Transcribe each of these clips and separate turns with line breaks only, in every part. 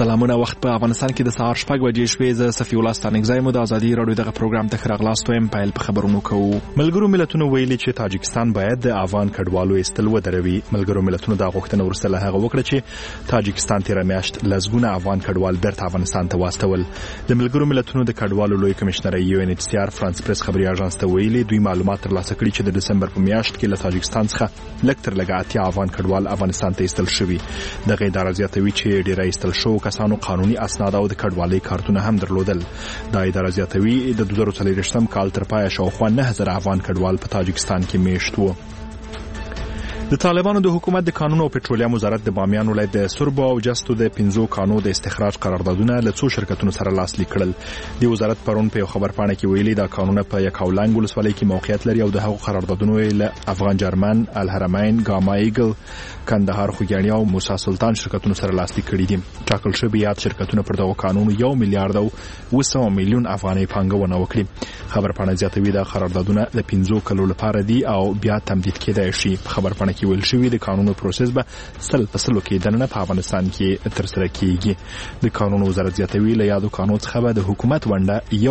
سلامونه. وخت په افغانستان کې د سهار 6 بجې شوې. زه صفي الله ستانکزی مو د ازادي رادیو دغه پروګرام ته راغلاست ویم. پیل په خبرونو کوو. ملګرو ملتونو ویلي چې تاجکستان باید د افغان کډوالو ایستل ودروي. ملګرو ملتونو دا غوښتنه ورسره هغه وکړه چې تاجکستان تیر میاشت لزګونه افغان کډوال بیرته افغانستان ته واستول. د ملګرو ملتونو د کډوالو لوی کمشنر UNHCR فرانس پریس خبري اژانس ته ویلي دوی معلومات ترلاسه کړي چې د دسمبر په میاشت کې له تاجکستان څخه لږ تر لږه 80 افغان کډوال افغانستان ته ایستل شوي. دغه اداره زیاتوي چې ډیری ایستل شو کسانو قانوني اسناد او د کډوالۍ کارتونه هم درلودل. دا اداره زیاتوي د 2023 کال تر پایه شاوخوا 9000 افغان کډوال په تاجکستان کې میشت وو. د طالبانو د حکومت د قانون او پټرولیم وزارت د بامیان ولایت د سربو او جستو د 15 کانو د استخراج قراردادونه له څو شرکتونو سره لاسلیک کړل. د وزارت پرون په خبرپاڼه کې ویلي دا قانون په یکاولنګ ولسوالۍ کې موقعیت لري او د هغو قراردادونو له افغان جرمن، الحرمین، گاما ایګل، کندهار خوګیاڼي او موسی سلطان شرکتونو سره لاسلیک کړي دي. ټاکل شوی یاد شرکتونه پر دغه قانون 1 میلیارډ او 200 میلیون افغانۍ پانګونه وکړي. خبرپاڼه زیاتوي دا قراردادونه د 15 کلو لپاره دي او بیا تمدید کېدای شي. خبرپاڼه کې ویل شوی د قانونو پروسس به سل په سلو کې دننه په افغانستان کې تر سره کیږي. د قانون وزارت زیاتوي له یادو قانون څخه به د حکومت ونډه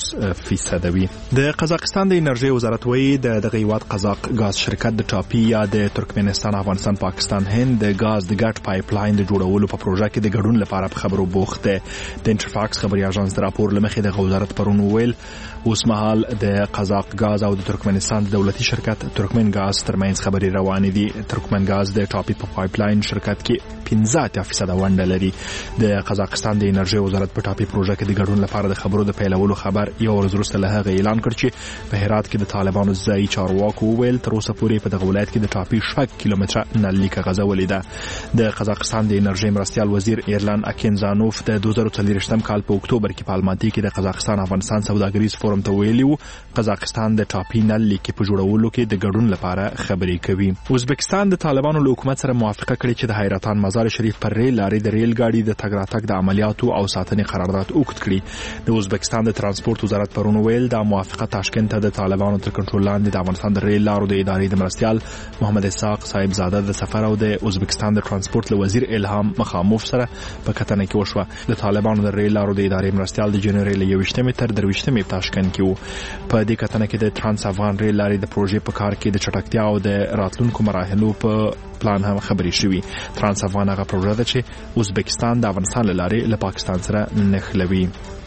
50% وي. د قزاقستان د انرژي وزارت وایي دغه هیواد قزاق غاز شرکت د ټاپي یا د ترکمنستان، افغانستان، پاکستان، هند د غاز د ګډ پایپ لاین د جوړولو په پروژه کې د ګډون لپاره په خبرو بوخت دی. د انټرفاکس خبري اژانس د راپور لمخې د وزارت پرون ویل اوس مهال د قزاق غاز او د ترکمنستان دولتي شرکت ترکمن غاز ترمنځ خبري روانې دي. ترکمن غاز د ټاپي په پایپ لاین شرکت کې 15% ونډه لري. د قزاقستان د انرژي وزارت په ټاپي پروژه کې د ګډون لپاره د خبرو د پیلولو خبر یو ورځ وروسته له هغه اعلان کړ چې په هرات کې د طالبانو ځای چارواکو ویل تر اوسه پورې په دغه ولایت کې د ټاپي 6 کیلومتره نل لیکه غځولې ده. د قزاقستان د انرژي مرستيال وزیر ایرلان اکینزانوف د 2023 کال په اکتوبر کې په الماتي کې د قزاقستان افغانستان سوداګریز فورم ته ویلي قزاقستان د ټاپي نل لیکې په جوړولو کې د ګډون لپاره خبرې کوي. ازبکستان د طالبانو له حکومت سره موافقه کړې چې د حیرتان مزار شریف پر ریل لارې د ریل ګاډي د تګ راتګ د عملیاتو او ساتنې قرارداد اوږد کړي. د ازبکستان د ترانسپورت وزارت پرون ویل دا موافقه تاشکند ته د طالبانو تر کنټرول لاندې د افغانستان د ریل لارو د ادارې د مرستيال محمد اسحاق صاحب زاده د سفر او د ازبکستان د ترانسپورت وزیر الهام مخاموف سره په کتنه کې وشوه. د طالبانو د ریل لارو د ادارې مرستيال د جنوري له 28 تر 23 تاشکند کې وو. په دې کتنه کې د ترانس افغان ریل لارې د پروژې په کار کې د چټکتیا او د راتلونکو مراحلو په پلان هم خبرې شوې. ترانس افغان هغه پروژه ده چې ازبکستان د افغانستان له لارې له پاکستان سره نښلوي.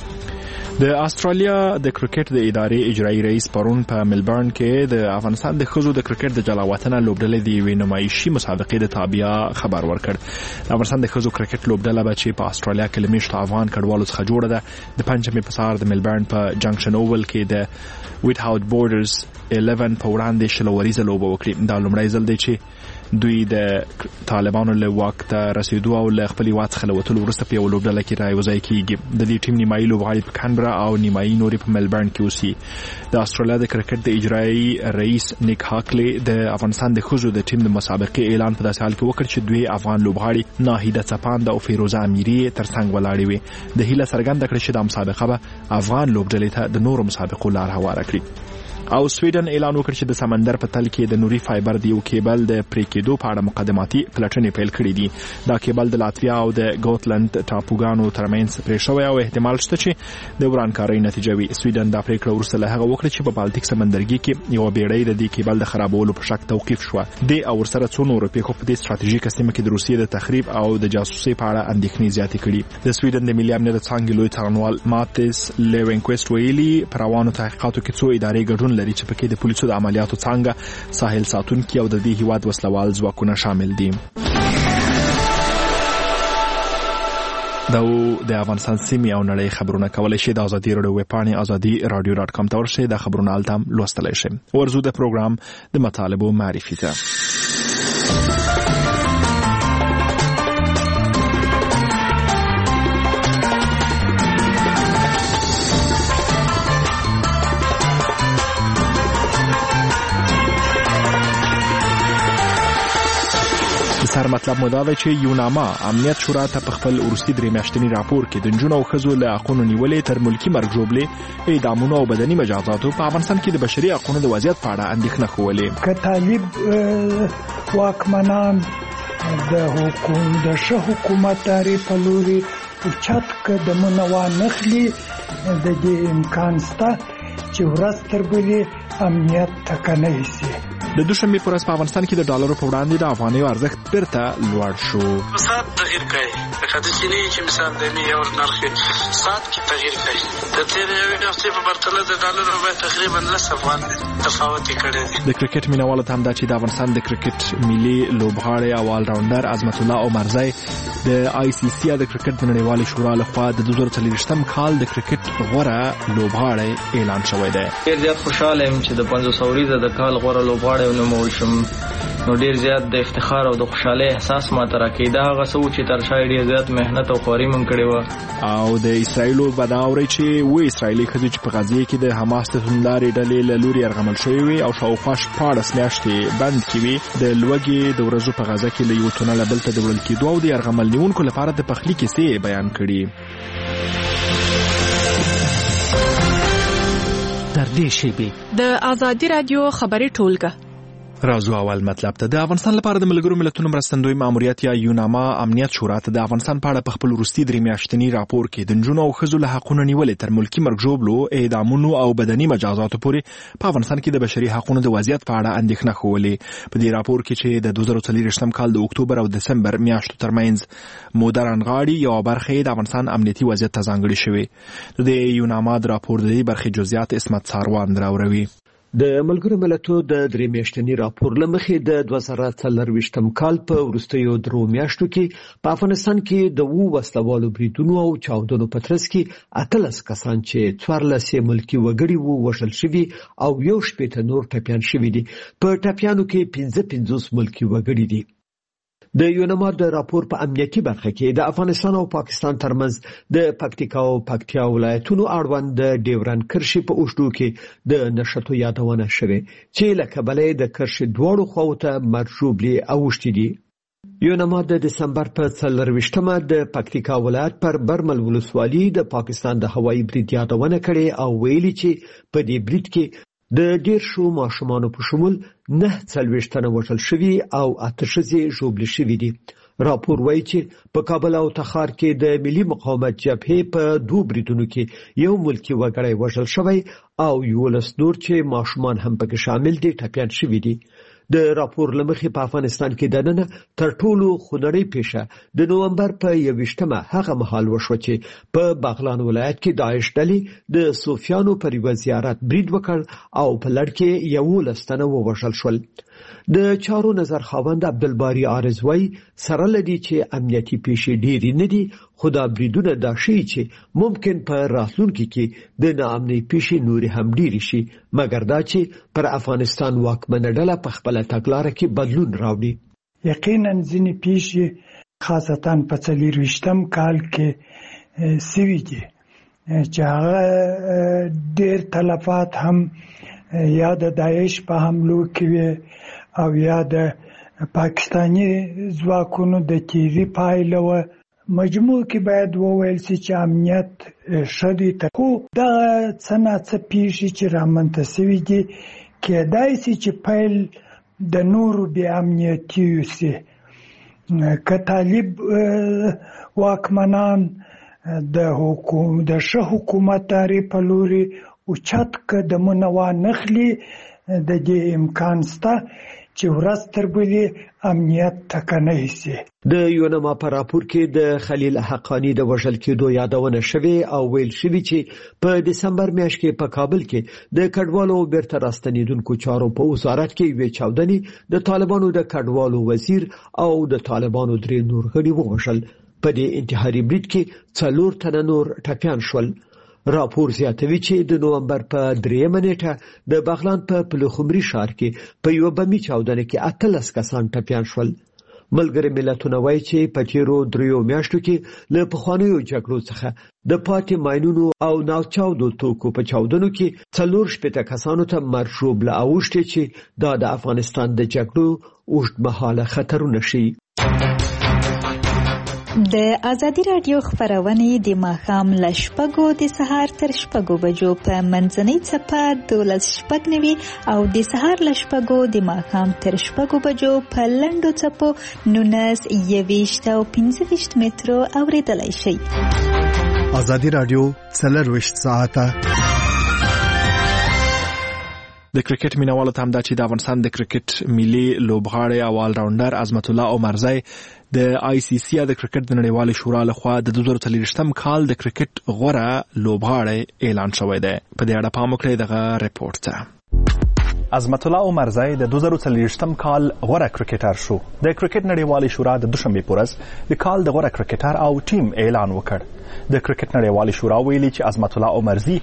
د استرالیا د کرکټ د ادارې اجرایی رئیس پرون په ملبورن کې د افغانستان د ښځو د کرکټ د جلا وطنه لوبډلې د یوې نمایشي مسابقې د تابعیا خبر ورکړ. د افغانستان د ښځو کرکټ لوبډله به چې په استرالیا کې لمیشت افغان کډوالو څخه جوړه ده د پنځمې په سهار د ملبورن په جنکشن اوول کې د ویټ هاوټ بورډرز 11 په وړاندې شلوریزه لوبه وکړي. دا لومړی ځل دی چې دوی د طالبانو له واک ته رسیدو او له خپل واک څخه وتلو وروسته په یو لوبډله کې راوځي کیږي. د دې ټیم نیمایي لوبغاړي په کانبرا او نیمایي نوري په ملبورن کې اوسي. د استرالیا د کرکټ د اجرایی رئیس نیک هاکلی د افغانستان د ښځو د ټیم د مسابقې اعلان په داسې حال کې وکړ چې دوی افغان لوبغاړي ناهیده څپاند او فیروزه امیری ترڅنګ ولاړې وي. د هیله څرګنده کړې چې د مسابقه به افغان لوبډلې ته د نورو مسابقو لار هواره کړي. او سویډن اعلان وکړ چې د سمندر په تل کې د نوري فایبر د یو کیبل د پریکېدو په اړه مقدماتي پلټنې پیل کړې دي. دا کیبل د لاتویا او د ګوتلند ټاپوګانو ترمنځ پرې شوی او احتمال شته چې د ورانکارۍ نتیجه وي. سویډن دا پریکړه وروسته له هغه وکړه چې په بالټیک سمندرګي کې یو بیړۍ د دې کیبل د خرابولو په شک توقیف شوه. د او سره څو نور پیښو په دې ستراتیژیکه سیمه کې د روسیې د تخریب او د جاسوسۍ په اړه اندېښنې زیاتې کړي. د سویډن د ملي امنیت څانګې لوی څارنوال ماتیس لیوینکويست ویلي په روانو تحقیقاتو کې څو ادارې ګډون لري چې پکې د پولیسو د عملیاتو څنګه ساحل ساتونکي او د دې هیواد وسلوال ځواکونه شامل دي. دا د افغانستان سیمې او نړۍ خبرونه کولای شي د ازادي رادیو ویب پاڼې azadi.radio.com ته ورشئ. دا خبرونه التم لوستلای شئ. ورزو د پروګرام د مطالبو معرفي ته. سر مطلب مو دا دی چې یوناما امنیت شورا ته په خپل وروستي درې میاشتني راپور کې د نجونو او ښځو له حقونو نیولې تر ملکي مرګ ژوبلې اعدامونو او بدني مجازاتو په افغانستان کې د بشري حقونو د وضعیت په اړه اندېښنه ښوولې.
که طالب واکمنان د ښه حکومت تعریف لوري اوچت قدمونه وانخلي د دې امکان شته چې ورځ تر بلې امنیت ټکنی شي.
د دوشنبې په ورځ په افغانستان کې د ډالرو په وړاندې د افغانیو ارزښت بیرته لوړ شو.
ساعت تغییر کوي لکه داسې نه چې مثال د یو نرخ ساعت کې تغییر کوي. د تېرې یوې هفتې په پرتله د ډالرو بیه تقریبا 10 افغان تفاوت کړی دی.
د کرکټ مینوالو ته هم دا چې د افغانستان د کرکټ ملي لوبغاړی او آل راونډر عظمت الله عمرزی د آی سی سی د کرکټ د نړیوالې شورا لخوا د 2024 کال د کرکټ غوره لوبغاړی اعلان شوی دی.
ډېر زیات خوشاله یم چې د 500 ورځې د کال غوره لوبغاړی ونومول شم. نو ډېر زیات د افتخار او د خوشحالۍ احساس ماته راکوي. دا هغه څه چې تر شا ډېر زیات محنت او خواري مونږ کړې وه.
او د اسرایلو به دا اورئ چې اووه اسرایلي ښځې چې په غزې کې د حماس د توندارې ډلې له لوري یرغمل شوې وې او شاوخوا 14 میاشتې بند کې وې، د لوږې د ورځو په غزه کې له یو تونله بل ته د وړل کېدو او د یرغمل نیونکو لپاره د پخلي کیسې بیان کړي.
در دې شیبې
د آزادي رادیو خبري ټولګه
راځو اول مطلب ته. د افغانستان لپاره د ملګرو ملتونو مرستندوی ماموریت یا یوناما امنیت شورا ته د افغانستان په اړه په خپل وروستي 3 میاشتنی راپور کې د نجونو او ښځو له حقونو نیولې تر ملکي مرګ ژوبلو، اعدامونو او بدني مجازاتو پورې په افغانستان کې د بشري حقونو د وضعیت په اړه اندېښنه ښوولې. په دې راپور کې چې د 2024 کال د اکتوبر او دسمبر میاشتو ترمنځ موده رانغاړي یو برخه د افغانستان امنیتي وضعیت ته ځانګړې شوې. د یوناما د راپور د دې برخې جزئیات اسمت ساروان راوړي.
د ملګرو ملتونو د 3 میاشتنی راپور لمخې د 2024 کال په وروستیو 3 میاشتو کې په افغانستان کې د وسلوالو بریدونو او چاودنو په ترڅ کې 18 کسان چې 14 ملکي وګړي وو وژل شوي او 18 نور ټپیان شوي دي. په ټپیانو کې 55 ملکي وګړي دي. د یوناما د راپور په امنیتي برخه کې د افغانستان او پاکستان ترمنځ د پکتیکا او پکتیا ولایتونو اړوند د ډیورن کرښې په اوږدو کې د نښتو یادونه شوه چې له کبله د کرښې دواړو خواو ته مرجوبلي اوښتي دي. یوناما د دسمبر په 24مه د پکتیکا ولایت پر برمل ولسوالي د پاکستان د هوایي برید یادونه کړې او ویلي چې په دې برید کې د 150 ماشومانو په شمول 49 تنه وژل شوي او 8 ښځې ژوبل شوي دي. راپور وایي چې په کابل او تخار کې د ملي مقاومت جبهې په 2 بریدونو کې یو ملکي وګړی وژل شوی او 11 نور چې ماشومان هم پکې شامل دي ټپیان شوي دي. د راپور لمخې په افغانستان کې د نن تر ټولو خونړۍ پیښه د نومبر په 21مه هغه مهال وشو چې په بغلان ولایت کې داعش ډلې د صوفیانو پر یو زیارت برید وکړ او په لړ کې 11 تنه ووژل شول. د چارو نظر خاوند عبدالباری عارضوی سره لدی چې امنیتي پیښې ډېرې نه دي، خو دا بریدونه دا شي چې ممکن په راتلونکي کې د ناامنۍ پیښې نورې هم ډېرې شي، مګر دا چې پر افغانستان واکمنه ډله په خپله تګلاره کې بدلون راوړي.
یقینا ځینې پیښې خاصتا په 24م کال کې سوي دي چې هغه ډېر تلفات هم یا د داعش په حملو کې او یا د پاکستاني ځواکونو د تیزی پایله و. مجموع کې باید وویل شي چې امنیت ښه دی، خو دغه څه ناڅه پیښې چې رامنځته شوي دي کېدای شي چې پیل د نورو بې امنیتیو شي. که طالب واکمنان د ښه حکومتداري په لوري اوچت قدمونه وانخلي د دې امکان شته چې ورځ تر بلې امنیت ټکنی شي.
د یوناما په راپور کې د خلیل حقانی د وژل کېدو یادونه شوې او ویل شوې چې په دسمبر میاشت کې په کابل کې د کډوالو بیرته راستنېدونکو چارو په وزارت کې یوې چاودنې د طالبانو د کډوالو وزیر او د طالبانو 3 نور غړي ووژل. په دې انتحاري برید کې 4 تنه نور ټپیان شول. راپور زیاتوي چې د نومبر په 3مه نیټه د بغلان په پلخمري ښار کې په یو بمي چاودنه کې 18 کسان ټپیان شول. ملګري ملتونه وایي چې په تیرو 3 میاشتو کې له پخوانیو جګړو څخه د پاتې ماینونو او ناچاودو توکو په چاودنو کې 4 کسانو ته مرګ ژوبله اوښتې چې دا د افغانستان د جګړو اوږدمهاله خطرونه شي.
د ازادي رادیو خبرونه د ماښام له 6 د سهار تر 6 بجو په منځنۍ څپه 12:09 او د سهار له 6 د ماښام تر 6 بجو په لنډو څپو 19 او 15 مترو اوریدلای شئ.
ازادي رادیو 24 ساعته
د کرکټ مینوالو ته هم دا چې د افغانستان د کرکټ ملي لوبغاړی او آل راونډر عظمت الله عمرزی د آی سی سی د کرکټ د نړیوالې شورا لخوا د 2023 کال د کرکټ غوره لوبغاړی اعلان شوی دی. په دې اړه پام وکړئ دغه ریپورت ته. عظمت الله عمرزی د 2023 کال غوره کرکټر شو. د کرکټ نړیوالې شورا د دوشنبه په ورځ د کال د غوره کرکټر او ټیم اعلان وکړ. د کرکټ نړیوالې شورا ویلي چې عظمت الله عمرزی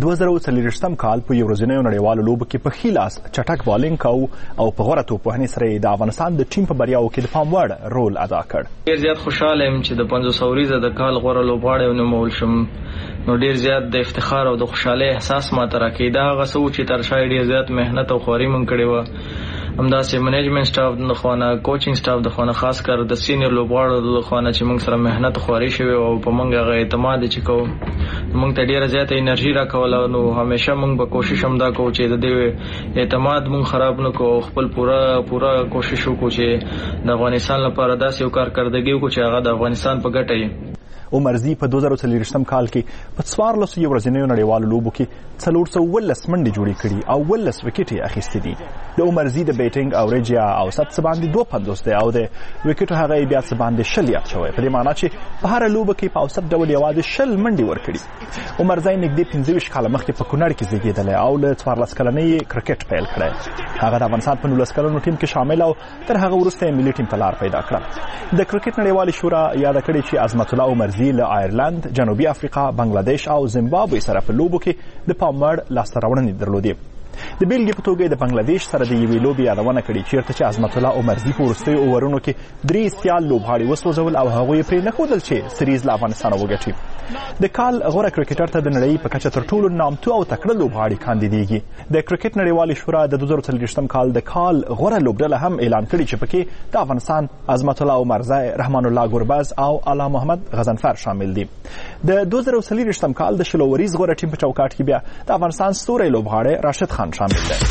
2023 کال په یورزینیو نړیوالو لوبو کې په خلاص چټک بالینګ کاو او په غوره توپوهنې سره د افغانستان د ټیم په بریاو کې د پام وړ رول ادا کړ.
ډیر زیات خوشاله یم چې د 500 ورځې د کال غوره لوبغاړی ونومول شم. نو ډیر زیات د افتخار او د خوشحالۍ احساس ماته راکوي. دا هغه څه چې تر شا ډیر زیات مهنت او خواري مونږ کړې وه. همداسې منیجمنت سټاف د خوانه کوچینګ سټاف د خوانه خاص کر د سینیئر لوبغاړو د خوانه چې موږ سره مهنت خواري شوی او په موږ هغه اعتماد چې کوو موږ ته ډیره زیاته انرژي راکوله. نو همیشه موږ به کوشش هم دا کوو چې د دې اعتماد موږ خراب نه کوو. خپل پوره کوشش وکړو چې د افغانستان لپاره داسې یو کارکردګي وکړو چې هغه د افغانستان په ګټه وي.
عمرزی په 2023 کال کې په 14 ورځنیو نړیوالو لوبو کې 412 منډې جوړې کړې او 12 وکټې اخیستې دي. د عمرزی د بیټینګ او ریجیا او اوسط باندې 250 دی او د وکټو هغه بیا څه باندې 60 یاد شوی. په دې معنی چې په هر لوبه کې په اوسط ډول یوازې 60 منډې ورکړي. عمرزی نږدې 15 کال مخکې په کونړ کې زیږیدلی او له 14 کلنۍ کرکټ پیل کړی. هغه د افغانستان په 19 کلنو ټیم کې شامل او تر هغه وروسته ملي ټیم ته لار پیدا کړه. د کرکټ نړیوالې شورا یاد کړې چې عظمت الله عمرزی له آیرلند، جنوبي افریقا، بنگلاديش او زیمبابوې سره په لوبو کې د پام وړ لاسته راوړنې درلودې. د بیلګې په توګه د بنگلاديش سره د یوې لوبې یادونه کړې چیرته چې عظمت الله عمرزی په وروستیو اوورونو کې 3 سیال لوبغاړي وسوځول او هغوی پرې نه ښودل چې سریز له افغانستانه وګټي. د کال غوره کرکټر ته د نړۍ په کچه تر ټولو نامتو او تکړه لوبغاړي کاندیدېږي. د کرکټ نړیوالې شورا د 2023 کال د کال غوره لوبډله هم اعلان کړي چې پکې د افغانستان عظمت الله عمرزی، رحمان الله ګربز او اعلی محمد غضنفر شامل دي. د 2023 کال د شلوریز غوره ټیم په چوکاټ کې بیا د افغانستان ستوری لوبغاړی راشد خان شامل دی.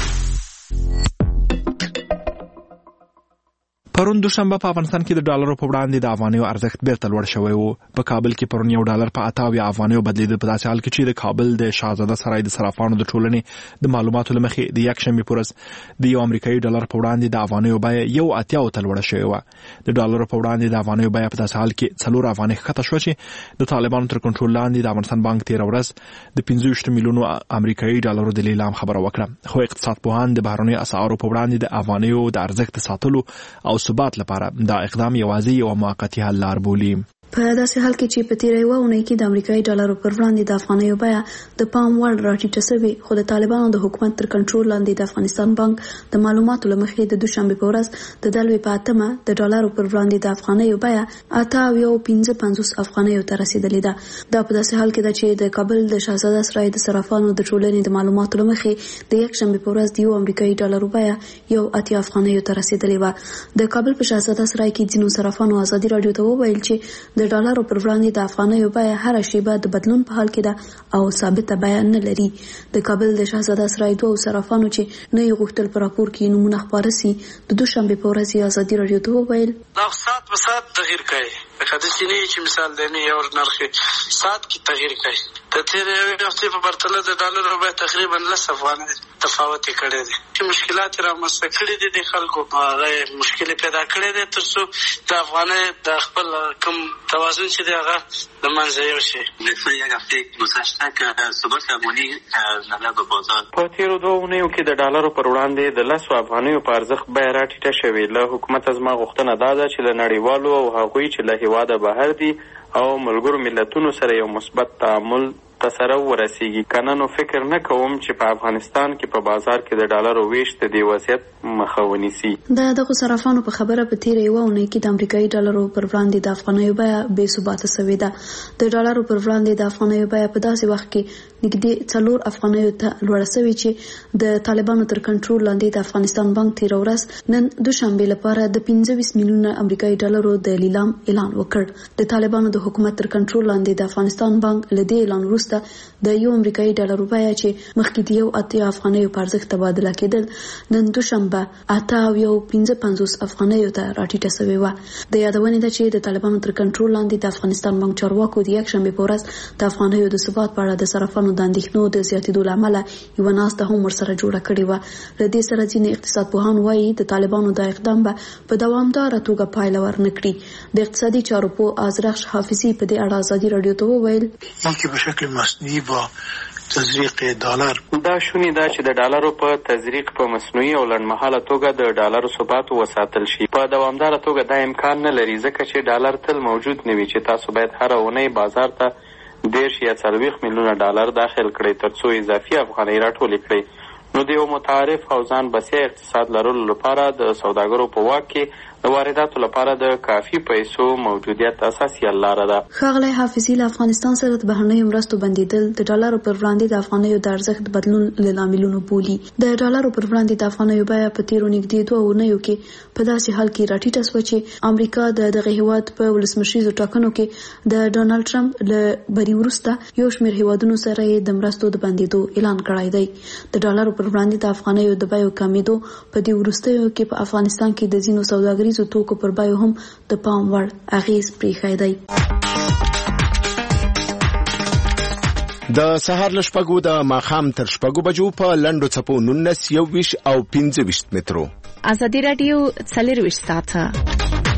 پرون دوشنبه په افغانستان کې د ډالرو په وړاندې د افغانیو ارزښت بیرته لوړ شوی و. په کابل کې پرون یو ډالر په 88 افغانیو بدلیده. په داسې حال کې چې د کابل د شاهزاده سرای د صرافانو د ټولنې د معلوماتو له مخې د یکشنبې په ورځ د یو امریکایي ډالر په وړاندې د افغانیو بیه 1.80 ته لوړه شوې وه. د ډالرو په وړاندې د افغانیو بیه په داسې حال کې 4 افغانۍ ښکته شوه چې د طالبانو تر کنټرول لاندې د افغانستان بانک تېره ورځ د 25 میلیونو امریکایي ډالرو د لیلام خبره وکړه. خو اقتصاد پوهان د بهرنیو اسعارو په وړاندې د افغانیو د ارزښت ساتلو او ثبات لپاره دا اقدام یوازې یو موقتی حل لار بولي.
په داسې حال کې چې په تیره یوه اونۍ کې د امریکایي ډالرو پر وړاندې د افغانیو بیه د پام وړ راټیټه شوې، خو د طالبانو د حکومت تر کنټرول لاندې د افغانستان بانک د معلوماتو له مخې د دوشنبه په ورځ د دلوي په 8مه د ډالرو پر وړاندې د افغانیو بیه 8.55 افغانیو ته رسیدلې ده. دا په داسې حال کې ده چې د کابل د شاهزاده سرای د صرافانو د ټولنې د معلوماتو له مخې د یکشنبه په ورځ د یو امریکایي ډالرو بیه 1.80 افغانیو ته رسیدلې وه. د کابل په شاهزاده سرای کې ځینو صرافانو ازادي رادیو ته وویل چې د ډالرو پر وړاندې د افغانیو بیه هر شیبه د بدلون په حال کې ده او ثابته بیه نه لري. د کابل د شاهزاده سرای دوه صرافانو چې نه یې غوښتل په راپور کې نومونه خپاره سي د دوشنبه په ورځ یې ازادي رادیو ته وویل
دا ساعت په ساعت تغییر کوي. لکه داسې نه چې مثال دی یو نرخ ساعت کې تغییر کوي. د تېرې یوې هفتې په پرتله د ډالرو بیه تقریبا 10 افغانۍ تفاوت یې کړی دی. چې مشکلات یې رامنځته کړي دي د خلکو هغه مشکل پیدا کړی دی تر څو د افغانۍ د خپل کم توازن چې دی هغه له منځه یوسي.
مثل یک هفته گذشته که ثبات افغانی نظر به بازار
په تیرو 2 اونیو کې د ډالرو پر وړاندې د 10 افغانیو په ارزښت بیه راټیټه شوې. له حکومت زما غوښتنه دا ده چې له نړیوالو او هغوی چې له هیواده بهر دي او ملګرو ملتونو سره یو مثبت تعامل تصرف ورسیږي. کنه نو فکر نه کوم چې په افغانستان کې په بازار کې د ډالرو ویش د دې وضعیت مخه ونیسي.
دغه صرافانو په خبره په تیره یوه اونۍ کې د امریکایي ډالرو پر وړاندې د افغانیو بیه بې ثباته شوې ده. د ډالرو پر وړاندې د افغانیو بیه په داسې وخت کې نږدې 4 افغانیو ته لوړه شوې چې د طالبانو تر کنټرول لاندې د افغانستان بانک تیره ورځ نن دوشنبه لپاره د 25 میلیونه امریکایي ډالرو د لیلام اعلان وکړ. د طالبانو د حکومت تر کنټرول لاندې د افغانستان بانک له دې اعلان وروسته د یو امریکایي ډالر بیه چې مخکې د 1 افغانیو په ارزښت تبادله کېدل نن دوشنبه 8.55 افغانیو ته راټیټه شوې وه. د یادونې ده چې د طالبانو تر کنټرول لاندې د افغانستان بانک چارواکو د یکشنبه په ورځ د افغانیو د ثبات په اړه د صرافانو د اندېښنو د زیاتېدو له امله یوه ناسته هم ورسره جوړه کړې وه. له دې سره ځینې اقتصاد پوهان وایي د طالبانو دا اقدام به په دوامداره توګه پایله ورنه کړي. د اقتصادي چارو پوه آزرخش حافظي په دې اړه ازادي راډیو ته وویل
اینکه به شکل مصنوعی با تزریق ډالر
دا شونې ده چې د ډالرو په تزریق په مصنوعي او لنډمهاله توګه د ډالرو ثبات وساتل شي. په دوامداره توګه دا امکان نه لري ځکه چې ډالر تل موجود نه وي چې تاسو باید هره اونۍ بازار ته 10 یا 40 میلیونه ډالر داخل کړئ ترڅو اضافي افغانۍ راټولې کړئ. نو د یو متعارف او ځان بسیا اقتصاد لرلو لپاره د سوداګرو په واک کې د وارداتو لپاره د کافي پیسو موجودیت اساسي لاره ده.
ښاغلی حافظي له افغانستان سره د بهرنیو مرستو بندیدل د ډالرو پر وړاندې د افغانیو د ارزښت بدلون له لاملونو بولي. د ډالرو پر وړاندې د افغانیو بیه په تیرو نږدې 2 اونیو کې په داسې حال کې راټیټه شوه چې امریکا د دغه هیواد په ولسمشریزو ټاکنو کې د ډونالډ ټرمپ له بري وروسته یو شمېر هیوادونو سره یې د مرستو د بندیدو اعلان کړی دی. د ډالرو پر وړاندې د افغانیو د بیو کمیدو په دې وروستیو کې په افغانستان کې د ځینو سوداګریزو توکو پر بیو هم د پام وړ اغیز پرېښی دی.
د سهار له 6 د ماښام تر 6 بجو په لنډو څپو 19 21 او 25 مترو.
ازادي راډیو 24 ساعته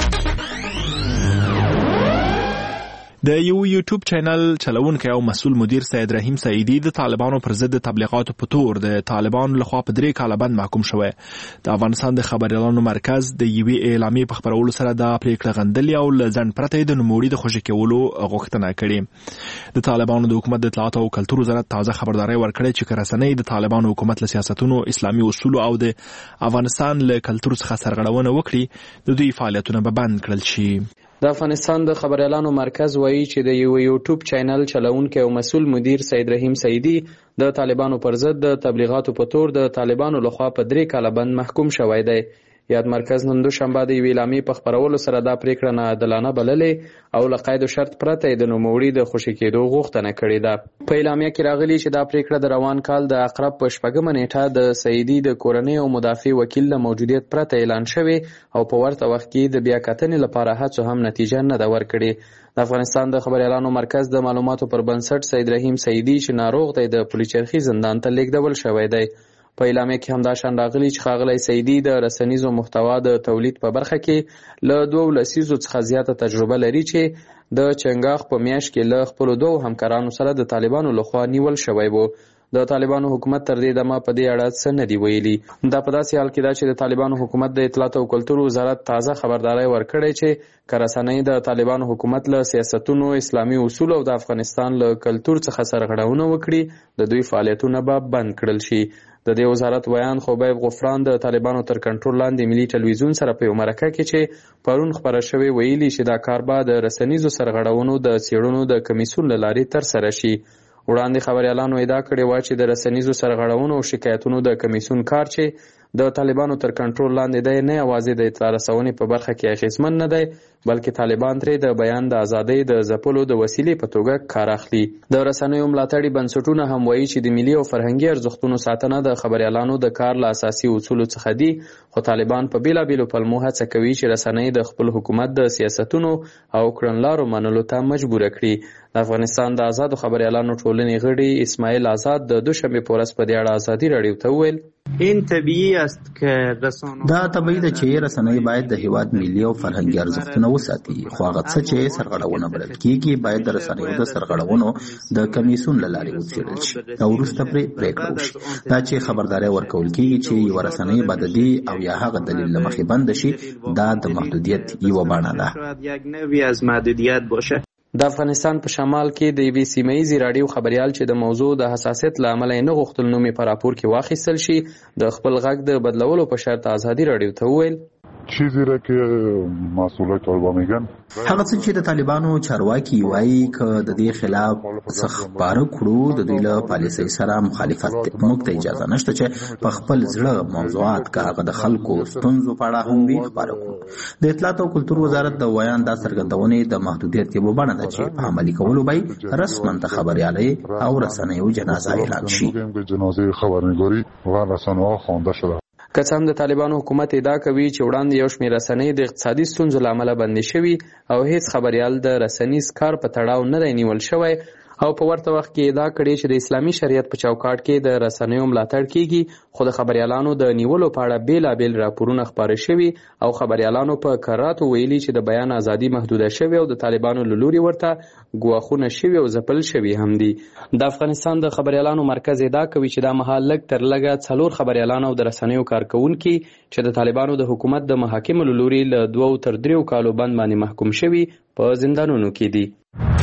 د یو یوټیوب چینل چلونکی او مسؤل مدیر سید رحیم سعیدی د طالبانو پر ضد تبلیغاتو په تور د طالبانو لخوا په 3 کاله بند محکوم شوی. د افغانستان د خبريالانو مرکز د یوې اعلامیې په خبرولو سره د پریکړه غندلې او لزن پرته د نوموړي د خوشی کولو غوښتنه کړې. د طالبانو د حکومت د اطلاعات او کلتور وزارت تازه خبرداري ورکړې چې رسنۍ د طالبانو حکومت له سیاستونو اسلامي اصول او د افغانستان له کلتور څخه سرغړونه وکړي د دوی فعالیتونه به بند کړل شي.
د افغانستان د خبريالانو مرکز وایي چې د یو یوټیوب چینل چلونکی او مسؤل مدیر سید رحیم سعیدی د طالبانو پر ضد د تبلیغاتو په تور د طالبانو لخوا په 3 کاله بند محکوم شوی دی. یاد مرکز نن دوشنبه د یوې اعلامیې په خبرولو سره دا پریکړه ناعادلانه بللې او له قید او شرط پرته د نوموړي د خوشي کېدو غوښتنه کړې ده. په اعلامیه کې راغلي چې دا پریکړه د روان کال د اقرب په 4 نیټه د سعیدي د کورنۍ او مدافع وکیل له موجودیت پرته اعلان شوی او په ورته وخت کې د بیاکتنې لپاره هڅو هم نتیجه نه ده ورکړې. د افغانستان د خبريالانو مرکز د معلوماتو پر بنسټ سید رحیم سعیدی چې ناروغ دی د پولیچرخي زندان ته لیږدول شوی دی. په اعلامیه کې هم دا شان راغلي چې ښاغلی سعیدي د رسنیزو محتوا د تولید په برخه کې له 2 لسیزو څخه زیاته تجربه لري چې د چنګاښ په میاشت کې له خپلو 2 همکارانو سره د طالبانو لخوا نیول شوی و. د طالبانو حکومت تر دې دمه په دې اړه څه نه دی ویلي. دا په داسې حال کې ده چې د طالبانو حکومت د اطلاعات او کلتور وزارت تازه خبرداری ورکړی چې که رسنۍ د طالبانو حکومت له سیاستونو اسلامي اصول او د افغانستان له کلتور څخه سرغړونه وکړي د دوی فعالیتونه به بند کړل شي. د دې وزارت ویان خبیب غفران د طالبانو تر کنټرول لاندې ملي ټلویزیون سره په یو مرکه کې چې پرون خبره شوې ویلي چې دا کار به د رسنیزو سرغړونو د څېړنو د کمیسیون له لارې ترسره شي. وړاندې خبريالانو ادعا کړې وه چې د رسنیزو سرغړونو او شکایتونو د کمیسیون کار چې د طالبانو تر کنټرول لاندې دی نه یوازې د اطلاع رسونې په برخه کې اغېزمن نه دی بلکې طالبان ترې د بیان د ازادۍ د ځپلو د وسیلې په توګه کار اخلي. د رسنیو ملاتړي بنسټونه هم وایي چې د ملي او فرهنګي ارزښتونو ساتنه د خبريالانو د کار له اساسي اصولو څخه دي خو طالبان په بیلابیلو پلمو هڅه کوي چې رسنۍ د خپل حکومت د سیاستونو او کړنلارو منلو ته مجبوره کړي. د افغانستان د آزادو خبريالانو ټولنې غړي اسماعیل آزاد د دوشنبه په ورځ په دې اړه ازادي راډیو ته وویل
این طبیعی است که رسانه‌ها
دا طبیعي ده چې رسنۍ باید د هیواد ملي او فرهنګي ارزښتونه وساتي خو هغه څه چې سرغړونه بلل کیږي باید د رسنیو د سرغړونو د کمیسیون له لارې وڅېړل شي او وروسته پرېکړه وشي. دا چې خبرداری ورکول کیږي چې یوه رسنۍ به د دې او یا هغه دلیل له مخې بنده شي دا د محدودیت یوه بڼه ده.
شاید یک نوعی از محدودیت باشه.
د افغانستان په شمال کې د یوې سیمه‌یزې راډیو خبریال چې د موضوع د حساسیت له امله یې نه غوښتل نوم یې په راپور کې واخیستل شي د خپل غږ د بدلولو په شرط ازادي راډیو ته وویل
چیزی را که مسئولای طالبان میگن
هغه څه چې د طالبانو چارواکي وایي که د دې خلاف څه خبره کړو د دوی له پالیسۍ سره مخالفت دی. موږ ته اجازه نشته چې په خپل زړه موضوعات که هغه د خلکو ستونزو په اړه هم وي خبره کړو. د اطلاعات او کلتور وزارت د ویان دا څرګندونې د محدودیت یوه بڼه ده چې په عملي کولو به رسما د خبریالۍ او رسنیو جنازه اعلان شي.
جنازه خبرنگاری و رسانه‌ها خوانده شده.
که څه هم د طالبانو حکومت ادعا کوي چې وړاندې یو شمېر رسنۍ د اقتصادي ستونزو له امله بندې شوي او هیڅ خبریال د رسنیز کار په تړاو نه دی نیول شوی او په ورته وخت کې ادعا کړې چې د اسلامي شریعت په چوکاټ کې د رسنیو ملاتړ کیږي خو د خبریالانو د نیولو په اړه بیلابیل راپورونه خپاره شوي او خبریالانو په کراتو ویلي چې د بیان ازادي محدوده شوې او د طالبانو له لوري ورته ګواښونه شوي او ځپل شوي هم دي. د افغانستان د خبریالانو مرکز ادعا کوي چې دا مهال لږ تر لږه 4 خبریالان او د رسنیو کارکونکي چې د طالبانو د حکومت د محاکمو له لوري له 2 تر 3 کالو بند باندې محکوم شوي په زندانونو کې دي.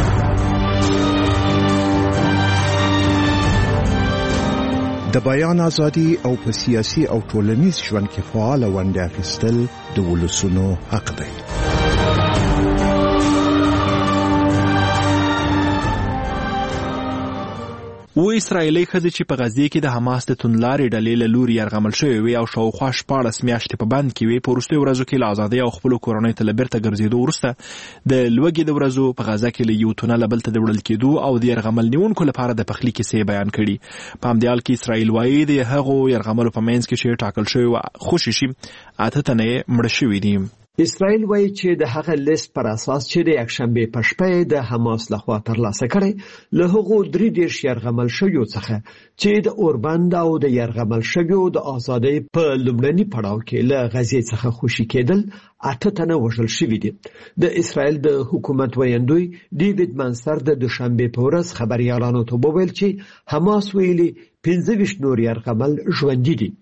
د بیان ازادي او په سیاسي او ټولنیز ژوند کې فعال ونډه اخیستل د ولسونو حق دی.
و اسرایلی ښځې چې په غزې کې د حماس د توندلارې ډلې له لوري یرغمل شوې وي او شاوخوا 14 میاشتې په بند کې وي په وروستیو ورځو کې له ازادۍ او خپلو کورنیو ته له بیرته ګرځېدو وروسته د لوږې د ورځو په غزه کې له یو تونه له بل ته د وړل کېدو او د یرغمل نیونکو لپاره د پخلي کیسې بیان کړي. په همدې حال کې اسرایل وایي د هغو یرغملو په منځ کې چې ټاکل شوی خوشي شي 8 تنه مړه شوي دي.
اسرائیل وایي چې د هغه لیست پر اساس چې د یکشنبه په شپه د حماس لخوا ترلاسه کړي له هغو 3 یرغمل شویو څخه چې د اوربند او د یرغمل شویو د ازادۍ په لومړني پړاو کې له غزې څخه خوشي کېدل 8 تنه وژل شوي دي. د اسرائیل د حکومت ویاندوی ډیوید منستر د دوشنبه په ورځ خبريالانو ته وویل چې حماس ویلي 15 نور یرغمل ژوندي دي.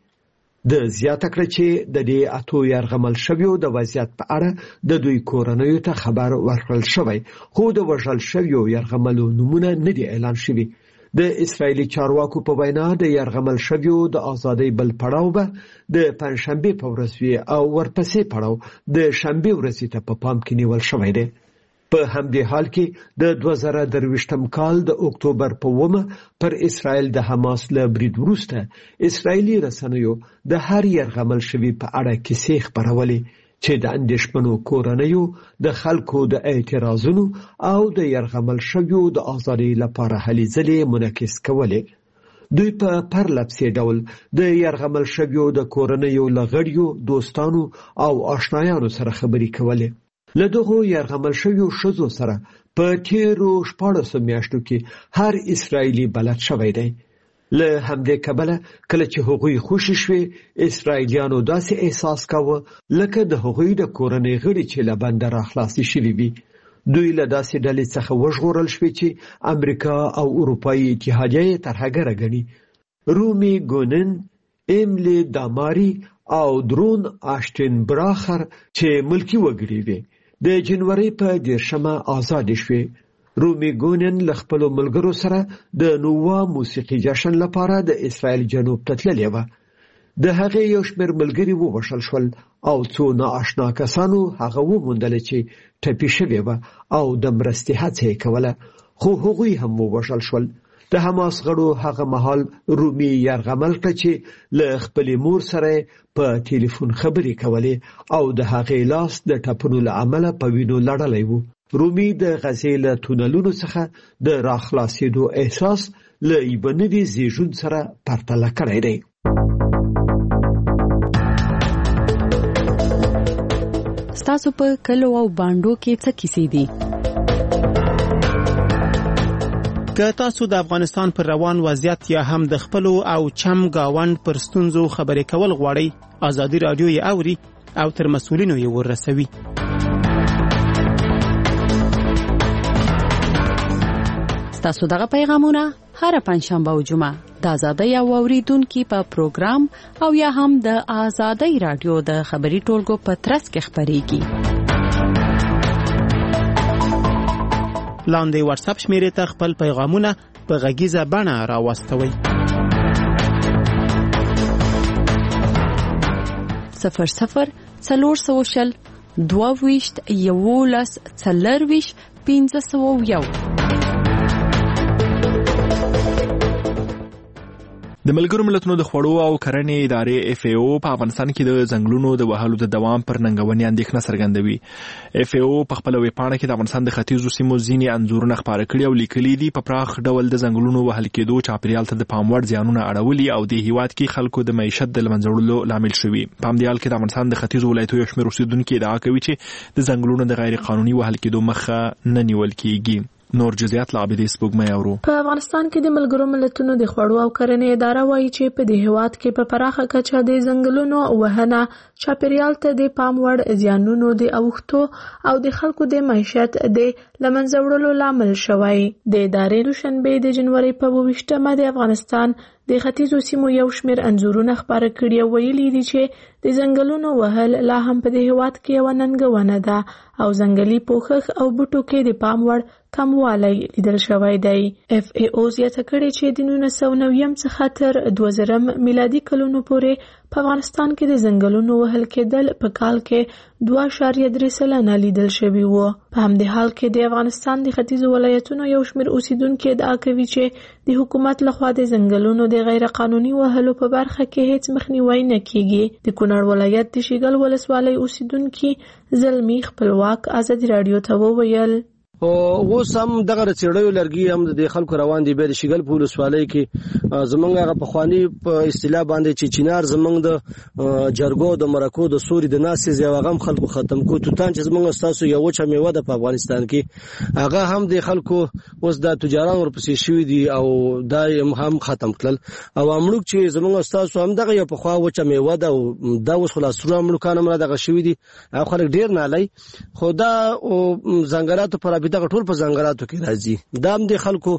د زیاته کړ چې د دې 8 یرغمل شویو د وضعیت په اړه د دوی کورنیو ته خبر ورکړل شوی خو د وژل شویو یرغملو نمونه نه دي اعلان شوي. د اسرایلی چارواکو په وینا د یرغمل شویو د ازادۍ بل پړاو به د پنځشنبه په ورځ وي او ورپسې پړاو د شنبه ورځې ته په پام کې نیول شوی دی. په همدې حال کې د 2023م کال د اکتوبر په 1 پر اسرائیل د حماس له برید وروسته اسرایلی رسنیو د هر یرغمل شوی په اړه کیسې خپرولې چې د اندېښمنو کورنیو د خلکو د اعتراضونو او د یرغمل شویو د ازادۍ لپاره هلې ځلې منعکس کولې. دوی په پرلپسې ډول د یرغمل شویو د کورنیو له غړیو دوستانو او آشنایانو سره خبرې کولې. له دغو یرغمل شویو ښځو سره په تیرو 14 میاشتو کې هر اسرایلی بلد شوی دی. له همدې کبله کله چې هغوی خوشي شوي اسرایلیانو داسې احساس کاوه لکه د هغوی د کورنۍ غړي چې له بنده راخلاصي شوي وي. دوی له داسې ډلې څخه وژغورل شوي چې امریکا او اروپایي اتحادیه یې ترهګره ګڼي. رومي ګونن، ایملی داماری او درون آشتین براخر چې ملکی وګړي وي د جنوري په 10مه آزاد شوي. رومي ګونن له خپل ملګرو سره د نووا موسیقي جشن لپاره د اسرائیل جنوب ته تللې وه. د هغې یو شمېر ملګري ووژل شول او څو ناآشنا کسانو هغه وموندله چې ټپي شوې وه او د مرستې هڅه یې کوله خو هغوی هم ووژل شول. د حماس غړو هغه مهال رومي یرغمل کړ چې له خپلې مور سره په ټلیفون خبرې کولې او د هغې لاس د ټپونو له امله په وینو لړلی و. رومي د غزې له تونلونو څخه د راخلاصېدو احساس له یوه نوي زیږون سره پرتله کړی دی.
ستاسو په کلو او بانډو کې څه کیسې دي؟
که تاسو د افغانستان پر روان وضعیت یا هم د خپلو او چم گاوند پر ستونزو خبرې کول غواړئ ازادي رادیو یې اوري او تر مسؤلینو یې ورسوي.
ستاسو دغه پیغامونه هر پنځشنبه او جمعه د ازادۍ او اوریدونکو په پروګرام او یا هم د ازادۍ رادیو د خبري ټولګو په ترڅ کې خبريږي.
لاندې واتس اپ شمیرې ته خپل پیغامونه په غږیزه بڼه راواستوئ.
00 420 22 11 40 501.
د ملګرو ملتونو د خوړو او کرنې ادارې FAO په افغانستان کې د ځنګلونو د وهلو د دوام پر ننګونې اندېښنه څرګندوي. FAO په خپل ویب پاڼه کې د افغانستان د ختیځو سیمو ځینې انځورونه خپاره کړي او لیکلي دي په پراخ ډول د ځنګلونو وهل کېدو چاپیریال ته د پام وړ زیانونه اړولي او د هیواد کې خلکو د معیشت د له منځه وړلو لامل شوي. په همدې حال کې د افغانستان د ختیځو ولایتونو یو شمېر اوسېدونکي ادعا کوي چې د ځنګلونو د غیر قانوني وهل کېدو مخه نه نیول کېږي. نور جزئیات لا عبدي سپوږمۍ اورو.
په افغانستان کې د ملګرو ملتونو د خوړو او کرنې اداره وایي چې په دې هیواد کې په پراخه کچه د ځنګلونو وهنه چاپیریال ته د پام وړ زیانونو د اوښتو او د خلکو د معیشت د لمنځه وړلو لامل شوی. د ادارې دوشنبه د جنوري په 28مه د افغانستان د ختیځو سیمو یو شمېر انځورونه خپاره کړي او ویلي دي چې د ځنګلونو وهل لا هم په دې هیواد کې یوه ننګونه ده او ځنګلي پوښښ او بوټو کې د پام وړ کموالی لیدل شوی دی. FAO زیاته کړې چې د 1990 څخه تر 2000 میلادي کلونو پورې په افغانستان کې د ځنګلونو وهل کېدل په کال کې 2.3% لیدل شوي وو. په همدې حال کې د افغانستان د ختیځو ولایتونو یو شمېر اوسیدونکي ادعا کوي چې د حکومت لخوا د ځنګلونو د غیر قانوني وهلو په برخه کې هیڅ مخنیوي نه کیږي. د کونړ ولایت د شیګل ولسوالۍ اوسیدونکي زلمی خپلواک ازادي رادیو ته وویل
اوس هم دغه رڅېړیو لرګي هم د خلکو روان دي. به د شیګل په ولسوالۍ کې زمونږ هغه پخواني په اصطلاح باندې چې چینار زمونږ د جرګو د مرکو د سوري د ناستې یو هغه هم خلکو ختم کو. توتان چې زمونږ ستاسو یو وچه میوه ده په افغانستان کې هغه هم د خلکو اوس د تجاران ورپسې شوي دي او دا هم ختم کړل. او امړوک چې زمونږ ستاسو هم دغه یو پخوا وچه میوه ده او دا اوس خلاصونه امړوکان هم دغه شوي دي او خلک ډېر نالي. خو دا ځنګلاتو پر دغه ټول په ځنګلاتو کې راځي. دا هم د خلکو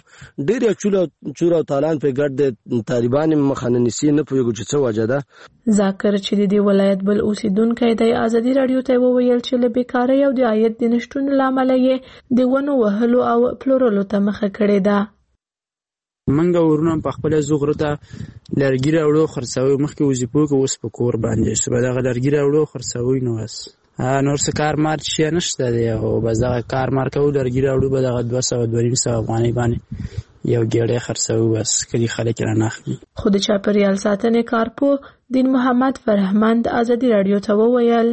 ډېر چور او تالان په ګډ د طالبان مخه نیسي. نه پوهېږو چې څه وجه ده.
ذاکر چې د دې ولایت بل اوسیدونکی دی ازادي رادیو ته وویل چې له بیکارۍ او د عاید د نشتون له امله یې د ونو وهلو او پلورلو ته مخه کړې ده.
منګه ورونه په خپل زغره ته لرګي راوړو خرڅوي. مخکې وظیفو کې اوس په کور باندې سبا دغه لرګي راوړو خرڅوي نو بس نور څه کار مار شي نشته دی او بس دغه کار مار کوو لرګي راوړو به دغه 200 افغانۍ باندې یو ګېډۍ خرڅوو بس کلي خلک رانه اخلي.
خو د چاپیریال ساتنې کارپوه دین محمد فرهمند ازادي رادیو ته وویل